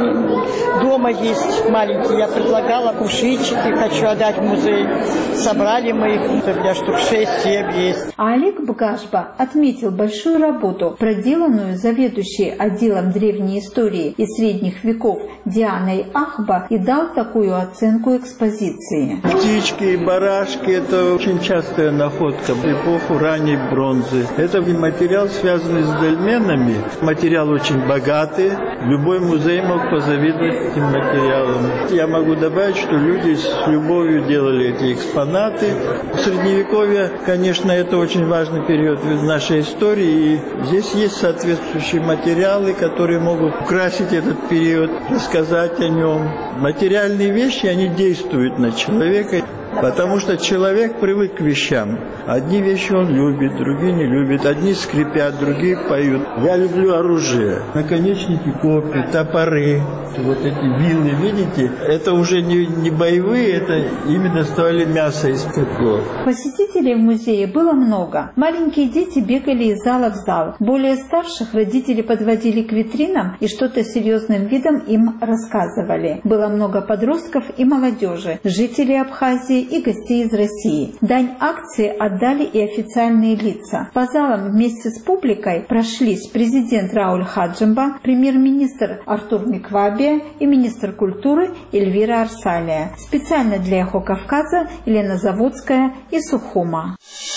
дома есть маленькие. Я предлагала кувшинчики, хочу отдать в музей. Собрали мы их. У меня штук шесть-семь есть. А Олег Бгашпа отметил большую работу, проделанную заведующей отделом древней истории и средних веков Дианой Ахба, и дал такую оценку экспозиции. Птички, барашки – это очень частая находка в эпоху ранней бронзы. Это материал, связанный с дольменами. Материал очень богатый. Любой музей мог позавидовать этим материалам. Я могу добавить, что люди с любовью делали эти экспонаты. В Средневековье, конечно, это очень важный период в нашей истории. И здесь есть соответствующие материалы, которые могут украсить этот период, рассказать о нем. Материальные вещи, они действуют на человека. Потому что человек привык к вещам. Одни вещи он любит, другие не любит. Одни скрипят, другие поют. Я люблю оружие. Наконечники копий, топоры, вот эти вилы, видите? Это уже не, не боевые, это именно доставали мясо из котлов. Посетителей в музее было много. Маленькие дети бегали из зала в зал. Более старших родители подводили к витринам и что-то серьезным видом им рассказывали. Было много подростков и молодежи, жителей Абхазии и гостей из России. Дань акции отдали и официальные лица. По залам вместе с публикой прошлись президент Рауль Хаджимба, премьер-министр Артур Миквабия и министр культуры Эльвира Арсалия. Специально для «Эхо Кавказа» Елена Заводская из Сухума.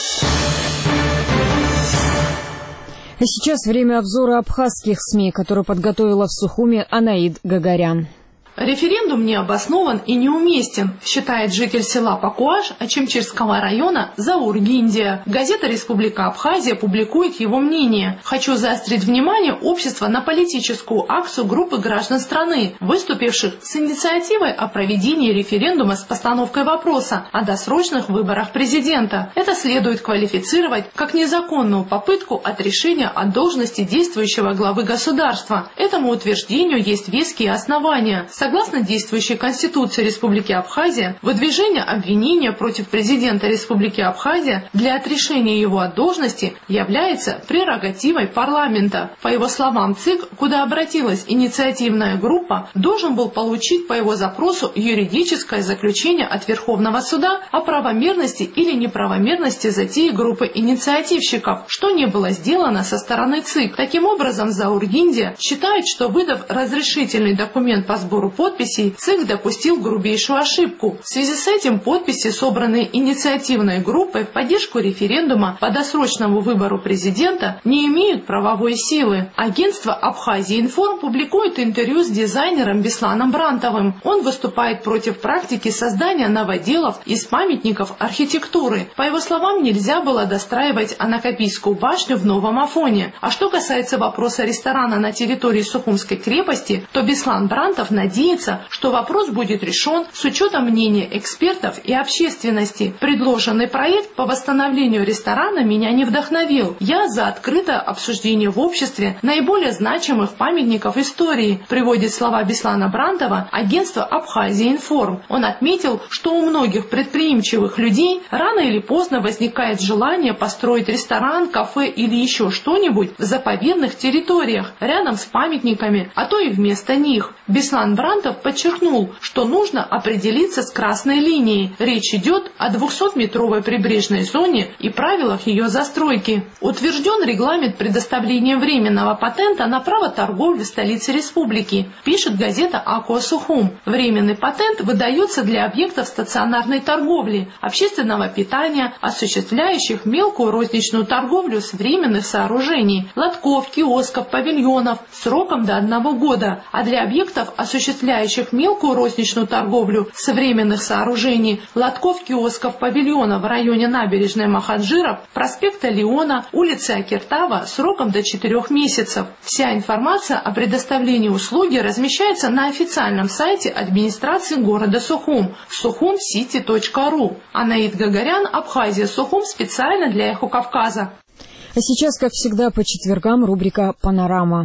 А сейчас время обзора абхазских СМИ, который подготовила в Сухуме Анаид Гагарян. Референдум не обоснован и неуместен, считает житель села Пакуаш Ачимчирского района Заур Гиндия. Газета «Республика Абхазия» публикует его мнение. «Хочу заострить внимание общества на политическую акцию группы граждан страны, выступивших с инициативой о проведении референдума с постановкой вопроса о досрочных выборах президента. Это следует квалифицировать как незаконную попытку отрешения от должности действующего главы государства. Этому утверждению есть веские основания. Согласно действующей Конституции Республики Абхазия, выдвижение обвинения против президента Республики Абхазия для отрешения его от должности является прерогативой парламента. По его словам, ЦИК, куда обратилась инициативная группа, должен был получить по его запросу юридическое заключение от Верховного суда о правомерности или неправомерности затеи группы инициативщиков, что не было сделано со стороны ЦИК. Таким образом, Заур Гиндия считает, что, выдав разрешительный документ по сбору подписей, ЦИК допустил грубейшую ошибку. В связи с этим подписи, собранные инициативной группой в поддержку референдума по досрочному выбору президента, не имеют правовой силы. Агентство Абхазия Информ публикует интервью с дизайнером Бесланом Брантовым. Он выступает против практики создания новоделов из памятников архитектуры. По его словам, нельзя было достраивать Анакапийскую башню в новом Афоне. А что касается вопроса ресторана на территории Сухумской крепости, то Беслан Брантов надеется, что вопрос будет решен с учетом мнения экспертов и общественности. Предложенный проект по восстановлению ресторана меня не вдохновил. Я за открытое обсуждение в обществе наиболее значимых памятников истории, приводит слова Беслана Брантова агентство Абхазия Информ. Он отметил, что у многих предприимчивых людей рано или поздно возникает желание построить ресторан, кафе или еще что-нибудь в заповедных территориях, рядом с памятниками, а то и вместо них. Беслан Брантов подчеркнул, что нужно определиться с красной линией. Речь идет о двухсотметровой прибрежной зоне и правилах ее застройки. Утвержден регламент предоставления временного патента на право торговли в столице республики, пишет газета «Акуа Сухум». Временный патент выдается для объектов стационарной торговли, общественного питания, осуществляющих мелкую розничную торговлю с временных сооружений, лотков, киосков, павильонов сроком до одного года, а для объектов, осуществляющих мелкую розничную торговлю с временных сооружений, лотков, киосков, павильонов в районе набережной Махаджиров, проспекта Леона, улицы Акиртава сроком до четырех месяцев. Вся информация о предоставлении услуги размещается на официальном сайте администрации города Сухум сухум сити точка ру. Анаид Гагарян, Абхазия, Сухум, специально для «Эхо Кавказа». А сейчас, как всегда, по четвергам рубрика «Панорама».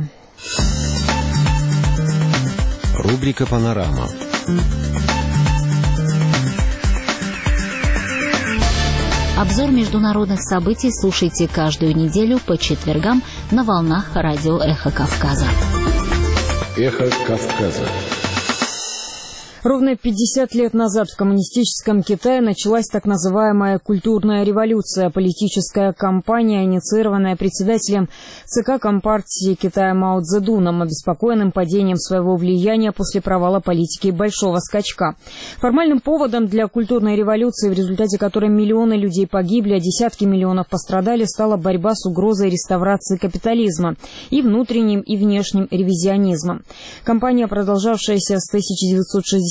Рубрика «Панорама». Обзор международных событий слушайте каждую неделю по четвергам на волнах радио «Эхо Кавказа». «Эхо Кавказа». Ровно пятьдесят лет назад в коммунистическом Китае началась так называемая культурная революция, политическая кампания, инициированная председателем ЦК Компартии Китая Мао Цзэдуном, обеспокоенным падением своего влияния после провала политики большого скачка. Формальным поводом для культурной революции, в результате которой миллионы людей погибли, а десятки миллионов пострадали, стала борьба с угрозой реставрации капитализма и внутренним, и внешним ревизионизмом. Кампания, продолжавшаяся с тысяча девятьсот шестьдесят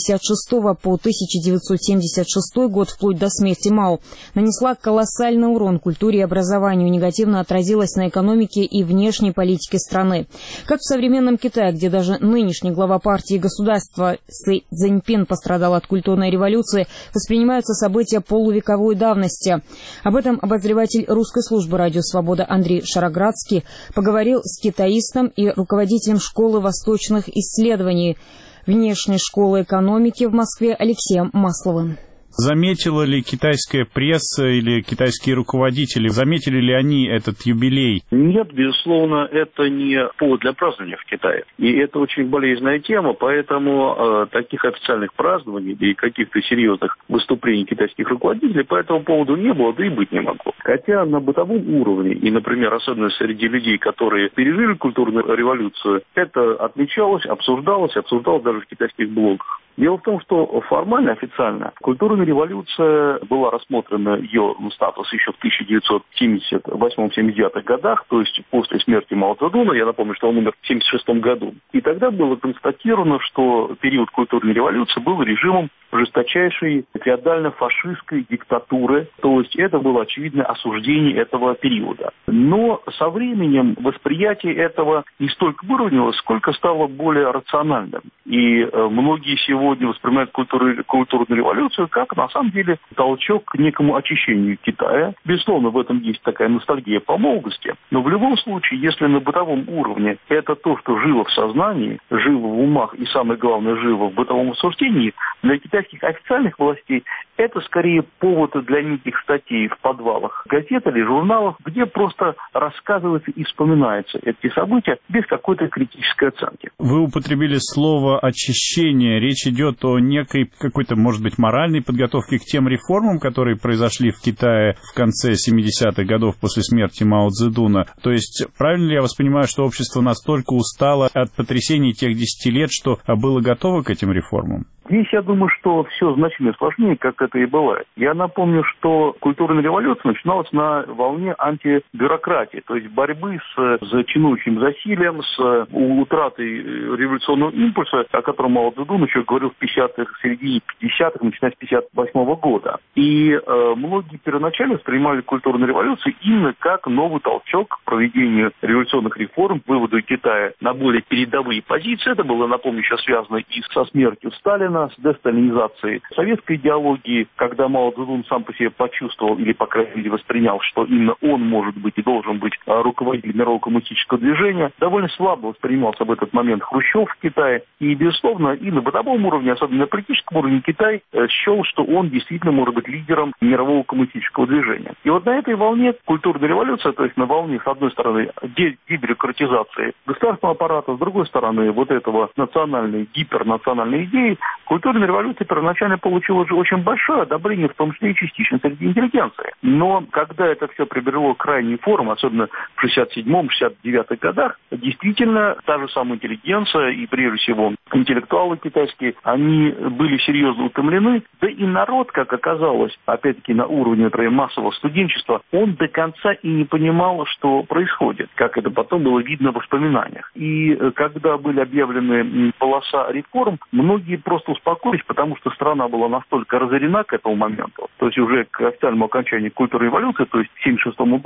пятьдесят шестого по тысяча девятьсот семьдесят шестой год вплоть до смерти Мао нанесла колоссальный урон культуре и образованию, негативно отразилась на экономике и внешней политике страны. Как в современном Китае, где даже нынешний глава партии и государства Си Цзиньпин пострадал от культурной революции, воспринимаются события полувековой давности. Об этом обозреватель русской службы «Радио Свобода» Андрей Шароградский поговорил с китаистом и руководителем школы восточных исследований внешней школы экономики в Москве Алексеем Масловым. Заметила ли китайская пресса или китайские руководители, заметили ли они этот юбилей? Нет, безусловно, это не повод для празднования в Китае. И это очень болезненная тема, поэтому э, таких официальных празднований и каких-то серьезных выступлений китайских руководителей по этому поводу не было, да и быть не могло. Хотя на бытовом уровне, и, например, особенно среди людей, которые пережили культурную революцию, это отмечалось, обсуждалось, обсуждалось даже в китайских блогах. Дело в том, что формально, официально, культурная революция была рассмотрена, ее статус еще в тысяча девятьсот семьдесят восьмом — семьдесят девятом годах, то есть после смерти Мао Цзэдуна. Я напомню, что он умер в семьдесят шестом году. И тогда было констатировано, что период культурной революции был режимом жесточайшей феодально-фашистской диктатуры, то есть это было очевидное осуждение этого периода. Но со временем восприятие этого не столько выровнялось, сколько стало более рациональным. И э, многие сегодня воспринимают культуру, культурную революцию как, на самом деле, толчок к некому очищению Китая. Безусловно, в этом есть такая ностальгия по молодости. Но в любом случае, если на бытовом уровне это то, что живо в сознании, живо в умах и, самое главное, живо в бытовом обсуждении, для китайских официальных властей это скорее повод для неких статей в подвалах газет или журналов, где просто рассказывается и вспоминаются эти события без какой-то критической оценки. Вы употребили слово «очищение». Речь идет о некой какой-то, может быть, моральной подготовке к тем реформам, которые произошли в Китае в конце семидесятых годов после смерти Мао Цзэдуна. То есть, правильно ли я воспринимаю, что общество настолько устало от потрясений тех десяти лет, что было готово к этим реформам? Здесь я думаю, что все значительно сложнее, как это и бывает. Я напомню, что культурная революция начиналась на волне антибюрократии, то есть борьбы с, с чинующим засилием, с утратой революционного импульса, о котором Мао Цзэдун еще говорил в пятидесятых, в середине пятидесятых, начиная с пятьдесят восьмого года. И э, многие первоначально воспринимали культурную революцию именно как новый толчок к проведению революционных реформ, к выводу Китая на более передовые позиции. Это было, напомню, еще связано и со смертью Сталина, с десталинизацией советской идеологии, когда Мао Цзэдун сам по себе почувствовал или, по крайней мере, воспринял, что именно он может быть и должен быть руководителем мирового коммунистического движения, довольно слабо воспринимался в этот момент Хрущев в Китае. И, безусловно, и на бытовом уровне, особенно на политическом уровне, Китай счел, что он действительно может быть лидером мирового коммунистического движения. И вот на этой волне культурная революция, то есть на волне, с одной стороны, дебюрократизации государственного аппарата, с другой стороны, вот этого национальной, гипернациональной идеи, культурная революция первоначально получила уже очень большое одобрение, в том числе и частично среди интеллигенции. Но когда это все приобрело крайние формы, особенно в шестьдесят седьмом — шестьдесят девятых годах, действительно, та же самая интеллигенция и, прежде всего, интеллектуалы китайские, они были серьезно утомлены. Да и народ, как оказалось, опять-таки на уровне, например, массового студенчества, он до конца и не понимал, что происходит, как это потом было видно в воспоминаниях. И когда были объявлены полоса реформ, многие просто успокоились, потому что страна была настолько разорена к этому моменту, то есть уже к официальному окончанию культурной революции, то есть к семьдесят шестому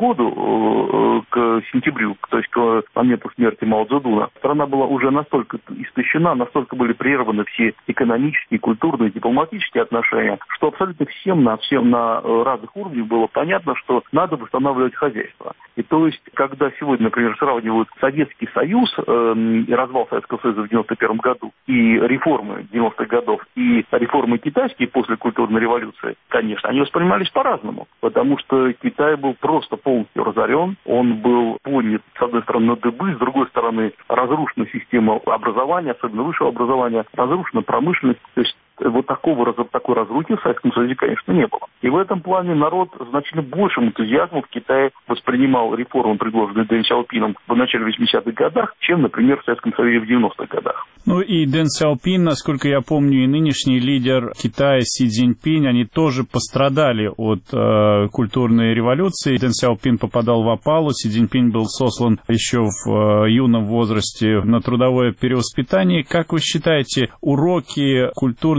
году, к сентябрю, то есть к моменту смерти Мао Цзэдуна, страна была уже настолько истощена, настолько были прерваны все экономические, культурные, дипломатические отношения, что абсолютно всем на, всем на разных уровнях было понятно, что надо восстанавливать хозяйство. И то есть, когда сегодня, например, сравнивают Советский Союз э, и развал Советского Союза в девяносто первом году и реформы девяностых годов и реформы китайские после культурной революции, конечно, они воспринимались по-разному, потому что Китай был просто полностью разорен, он был поднят, с одной стороны, на дыбы, с другой стороны, разрушена система образования, особенно высшего образования, разрушена промышленность, то есть вот такого, такой разрухи в Советском Союзе, конечно, не было. И в этом плане народ значительно большим энтузиазмом в Китае воспринимал реформы, предложенные Дэн Сяопином в начале восьмидесятых годах, чем, например, в Советском Союзе в девяностых годах. Ну и Дэн Сяопин, насколько я помню, и нынешний лидер Китая Си Цзиньпинь, они тоже пострадали от э, культурной революции. Дэн Сяопин попадал в опалу, Си Цзиньпинь был сослан еще в э, юном возрасте на трудовое перевоспитание. Как вы считаете, уроки культурной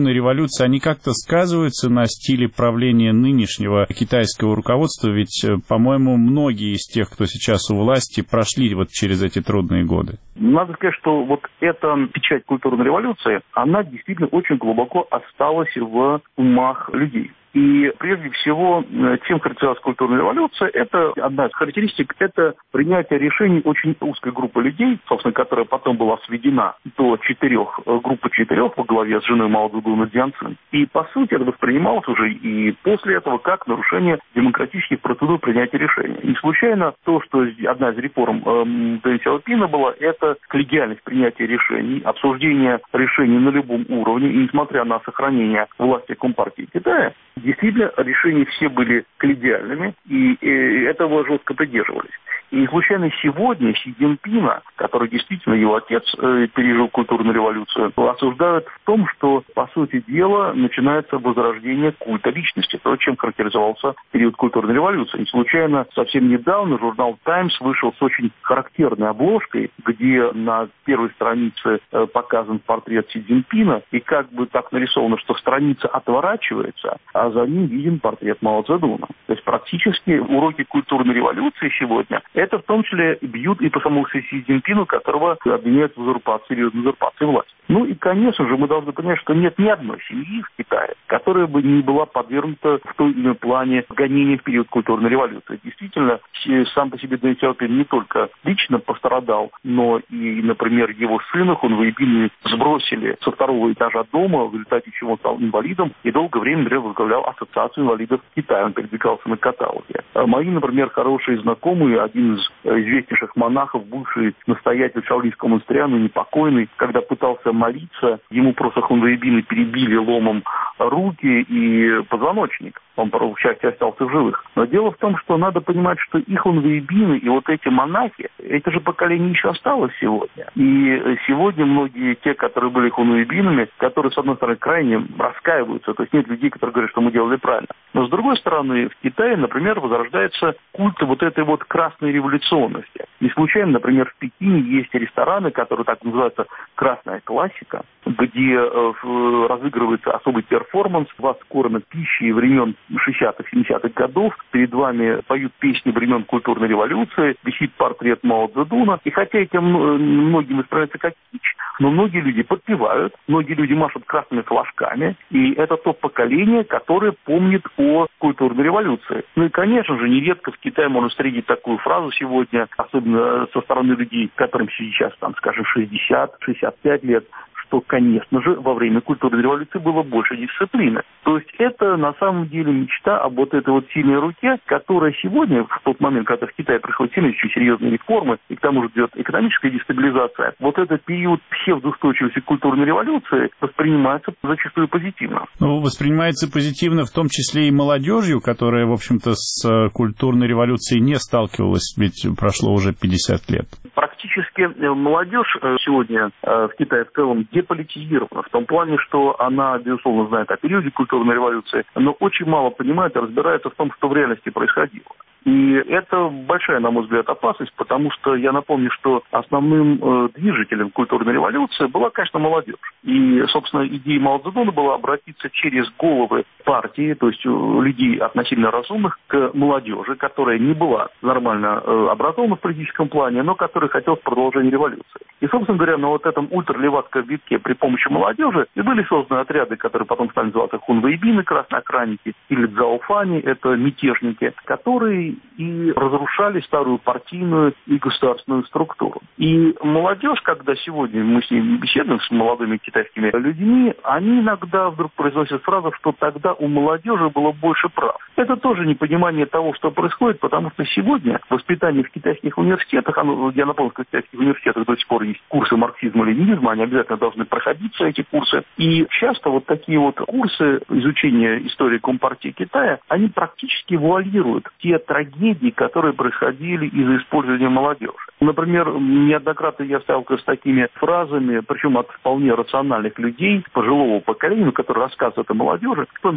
культурной революции, они как-то сказываются на стиле правления нынешнего китайского руководства? Ведь, по-моему, многие из тех, кто сейчас у власти, прошли вот через эти трудные годы. Надо сказать, что вот эта печать культурной революции, она действительно очень глубоко осталась в умах людей. И прежде всего, чем характеризовалась культурная революция, это одна из характеристик, это принятие решений очень узкой группы людей, собственно, которая потом была сведена до четырех, группы четырех во главе с женой Мао Цзэдуна Дзян Цин. И, по сути, это воспринималось уже и после этого как нарушение демократических процедур принятия решений. Не случайно то, что одна из реформ э, Дэн Сяопина была, это коллегиальность принятия решений, обсуждение решений на любом уровне, и несмотря на сохранение власти Компартии Китая, действительно, решения все были коллегиальными, и, и этого жестко придерживались. И не случайно сегодня Си Цзиньпина, который действительно его отец э, пережил культурную революцию, осуждают в том, что, по сути дела, начинается возрождение культа личности, то, чем характеризовался период культурной революции. Не случайно совсем недавно журнал «Таймс» вышел с очень характерной обложкой, где на первой странице э, показан портрет Си Цзиньпина, и как бы так нарисовано, что страница отворачивается, а за ним виден портрет Мао Цзэдуна. То есть практически уроки культурной революции сегодня это в том числе бьют и по самому Си Цзиньпину, которого обвиняют в узурпации или в узурпации власти. Ну и, конечно же, мы должны понять, что нет ни одной семьи в Китае, которая бы не была подвергнута в той или иной плане гонениям в период культурной революции. Действительно, сам по себе Дэн Сяопин не только лично пострадал, но и, например, его сына Хун Вэйбина сбросили со второго этажа дома, в результате чего он стал инвалидом, и долгое время, например, возглавлял Ассоциацию инвалидов Китая. Он передвигался на каталоге. Мои, например, хорошие знакомые, один из известнейших монахов, бывший настоятель Шаолиньского монастыря, но непокойный, когда пытался молиться, ему просто Хун Вэйбина перебили ломом руки и позвоночник. Он, по счастью, остался в живых. Но дело в том, что надо понимать, что и Хун Вэйбина, и вот эти монахи, это же поколение еще осталось сегодня. И сегодня многие те, которые были Хун Вэйбинами, которые, с одной стороны, крайне раскаиваются, то есть нет людей, которые говорят, что мы делали правильно. Но, с другой стороны, в Китае, например, возрождается культ вот этой вот красной революционности. Не случайно, например, в Пекине есть рестораны, которые так называются «Красная классика», где э, разыгрывается особый перформанс, вас кормят пищей времен шестидесятых-семидесятых годов, перед вами поют песни времен культурной революции, висит портрет Мао Цзэдуна, и хотя этим многим исправляется как кич, но многие люди подпевают, многие люди машут красными флажками, и это то поколение, которое помнит о культурной революции. Ну и, конечно же, нередко в Китае можно встретить такую фразу сегодня, особенно со стороны людей, которым сейчас, там, скажем, шестьдесят-шестьдесят пять лет, что, конечно же, во время культурной революции было больше дисциплины. То есть это на самом деле мечта об вот этой вот сильной руке, которая сегодня, в тот момент, когда в Китае происходят сильные, очень серьезные реформы, и к тому же идет экономическая дестабилизация, вот этот период псевдоустойчивости культурной революции воспринимается зачастую позитивно. Ну, воспринимается позитивно в том числе и молодежью, которая, в общем-то, с культурной революцией не сталкивалась, ведь прошло уже пятьдесят лет. Практически молодежь сегодня в Китае в целом деполитизирована, в том плане, что она, безусловно, знает о периоде культурной революции, но очень мало понимает и разбирается в том, что в реальности происходило. И это большая, на мой взгляд, опасность, потому что я напомню, что основным э, движителем культурной революции была, конечно, молодежь. И, собственно, идея Мао Цзэдуна была обратиться через головы партии, то есть людей относительно разумных, к молодежи, которая не была нормально э, образована в политическом плане, но которая хотела продолжения революции. И, собственно говоря, на вот этом ультралевацком витке при помощи молодежи и были созданы отряды, которые потом стали называться Хун Вэйбины, красноохранники, или Цзаофани, это мятежники, которые и разрушали старую партийную и государственную структуру. И молодежь, когда сегодня мы с ними беседуем, с молодыми китайскими людьми, они иногда вдруг произносят фразу, что тогда у молодежи было больше прав. Это тоже непонимание того, что происходит, потому что сегодня воспитание в китайских университетах, оно, я напомню, в китайских университетах до сих пор есть курсы марксизма-ленинизма, они обязательно должны проходиться, эти курсы. И часто вот такие вот курсы изучения истории Компартии Китая, они практически вуалируют те трагедии, которые происходили из-за использования молодежи. Например, неоднократно я сталкивался с такими фразами, причем от вполне рациональных людей, пожилого поколения, которые рассказывают о молодежи, что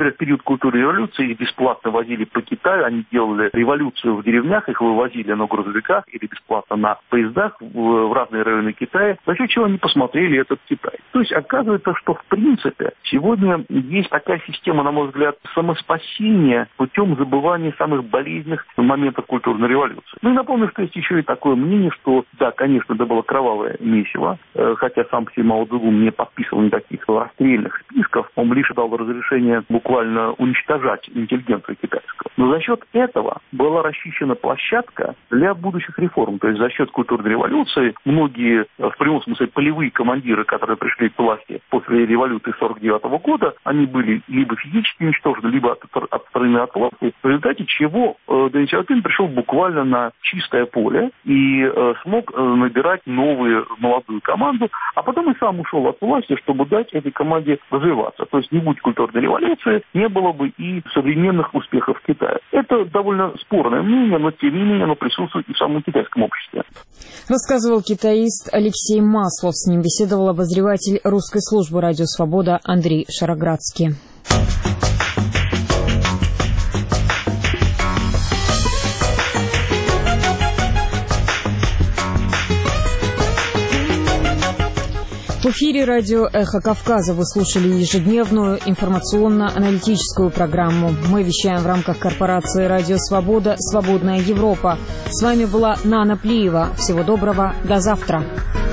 например, в период культурной революции их бесплатно возили по Китаю, они делали революцию в деревнях, их вывозили на грузовиках или бесплатно на поездах в, в разные районы Китая, за счет чего они посмотрели этот Китай. То есть оказывается, что в принципе сегодня есть такая система, на мой взгляд, самоспасения путем забывания самых болезненных моментов культурной революции. Ну и напомню, что есть еще и такое мнение, что да, конечно, это было кровавое месиво, хотя сам Си Мао Цзэдун не подписывал никаких расстрельных списков, он лишь дал разрешение буквально уничтожать интеллигенцию китайскую. Но за счет этого была расчищена площадка для будущих реформ. То есть за счет культурной революции многие, в прямом смысле, полевые командиры, которые пришли к власти после революции сорок девятого года, они были либо физически уничтожены, либо отстранены от власти, в результате чего э, Дэн Сяопин пришел буквально на чистое поле и э, смог э, набирать новую молодую команду, а потом и сам ушел от власти, чтобы дать этой команде развиваться. То есть не будь культурной революции, не было бы и современных успехов в Китае. Это довольно спорное мнение, но тем не менее оно присутствует и в самом китайском обществе. Рассказывал китаист Алексей Маслов. С ним беседовал обозреватель русской службы «Радио Свобода» Андрей Шароградский. В эфире радио «Эхо Кавказа» вы слушали ежедневную информационно-аналитическую программу. Мы вещаем в рамках корпорации «Радио Свобода. Свободная Европа». С вами была Нана Плиева. Всего доброго. До завтра.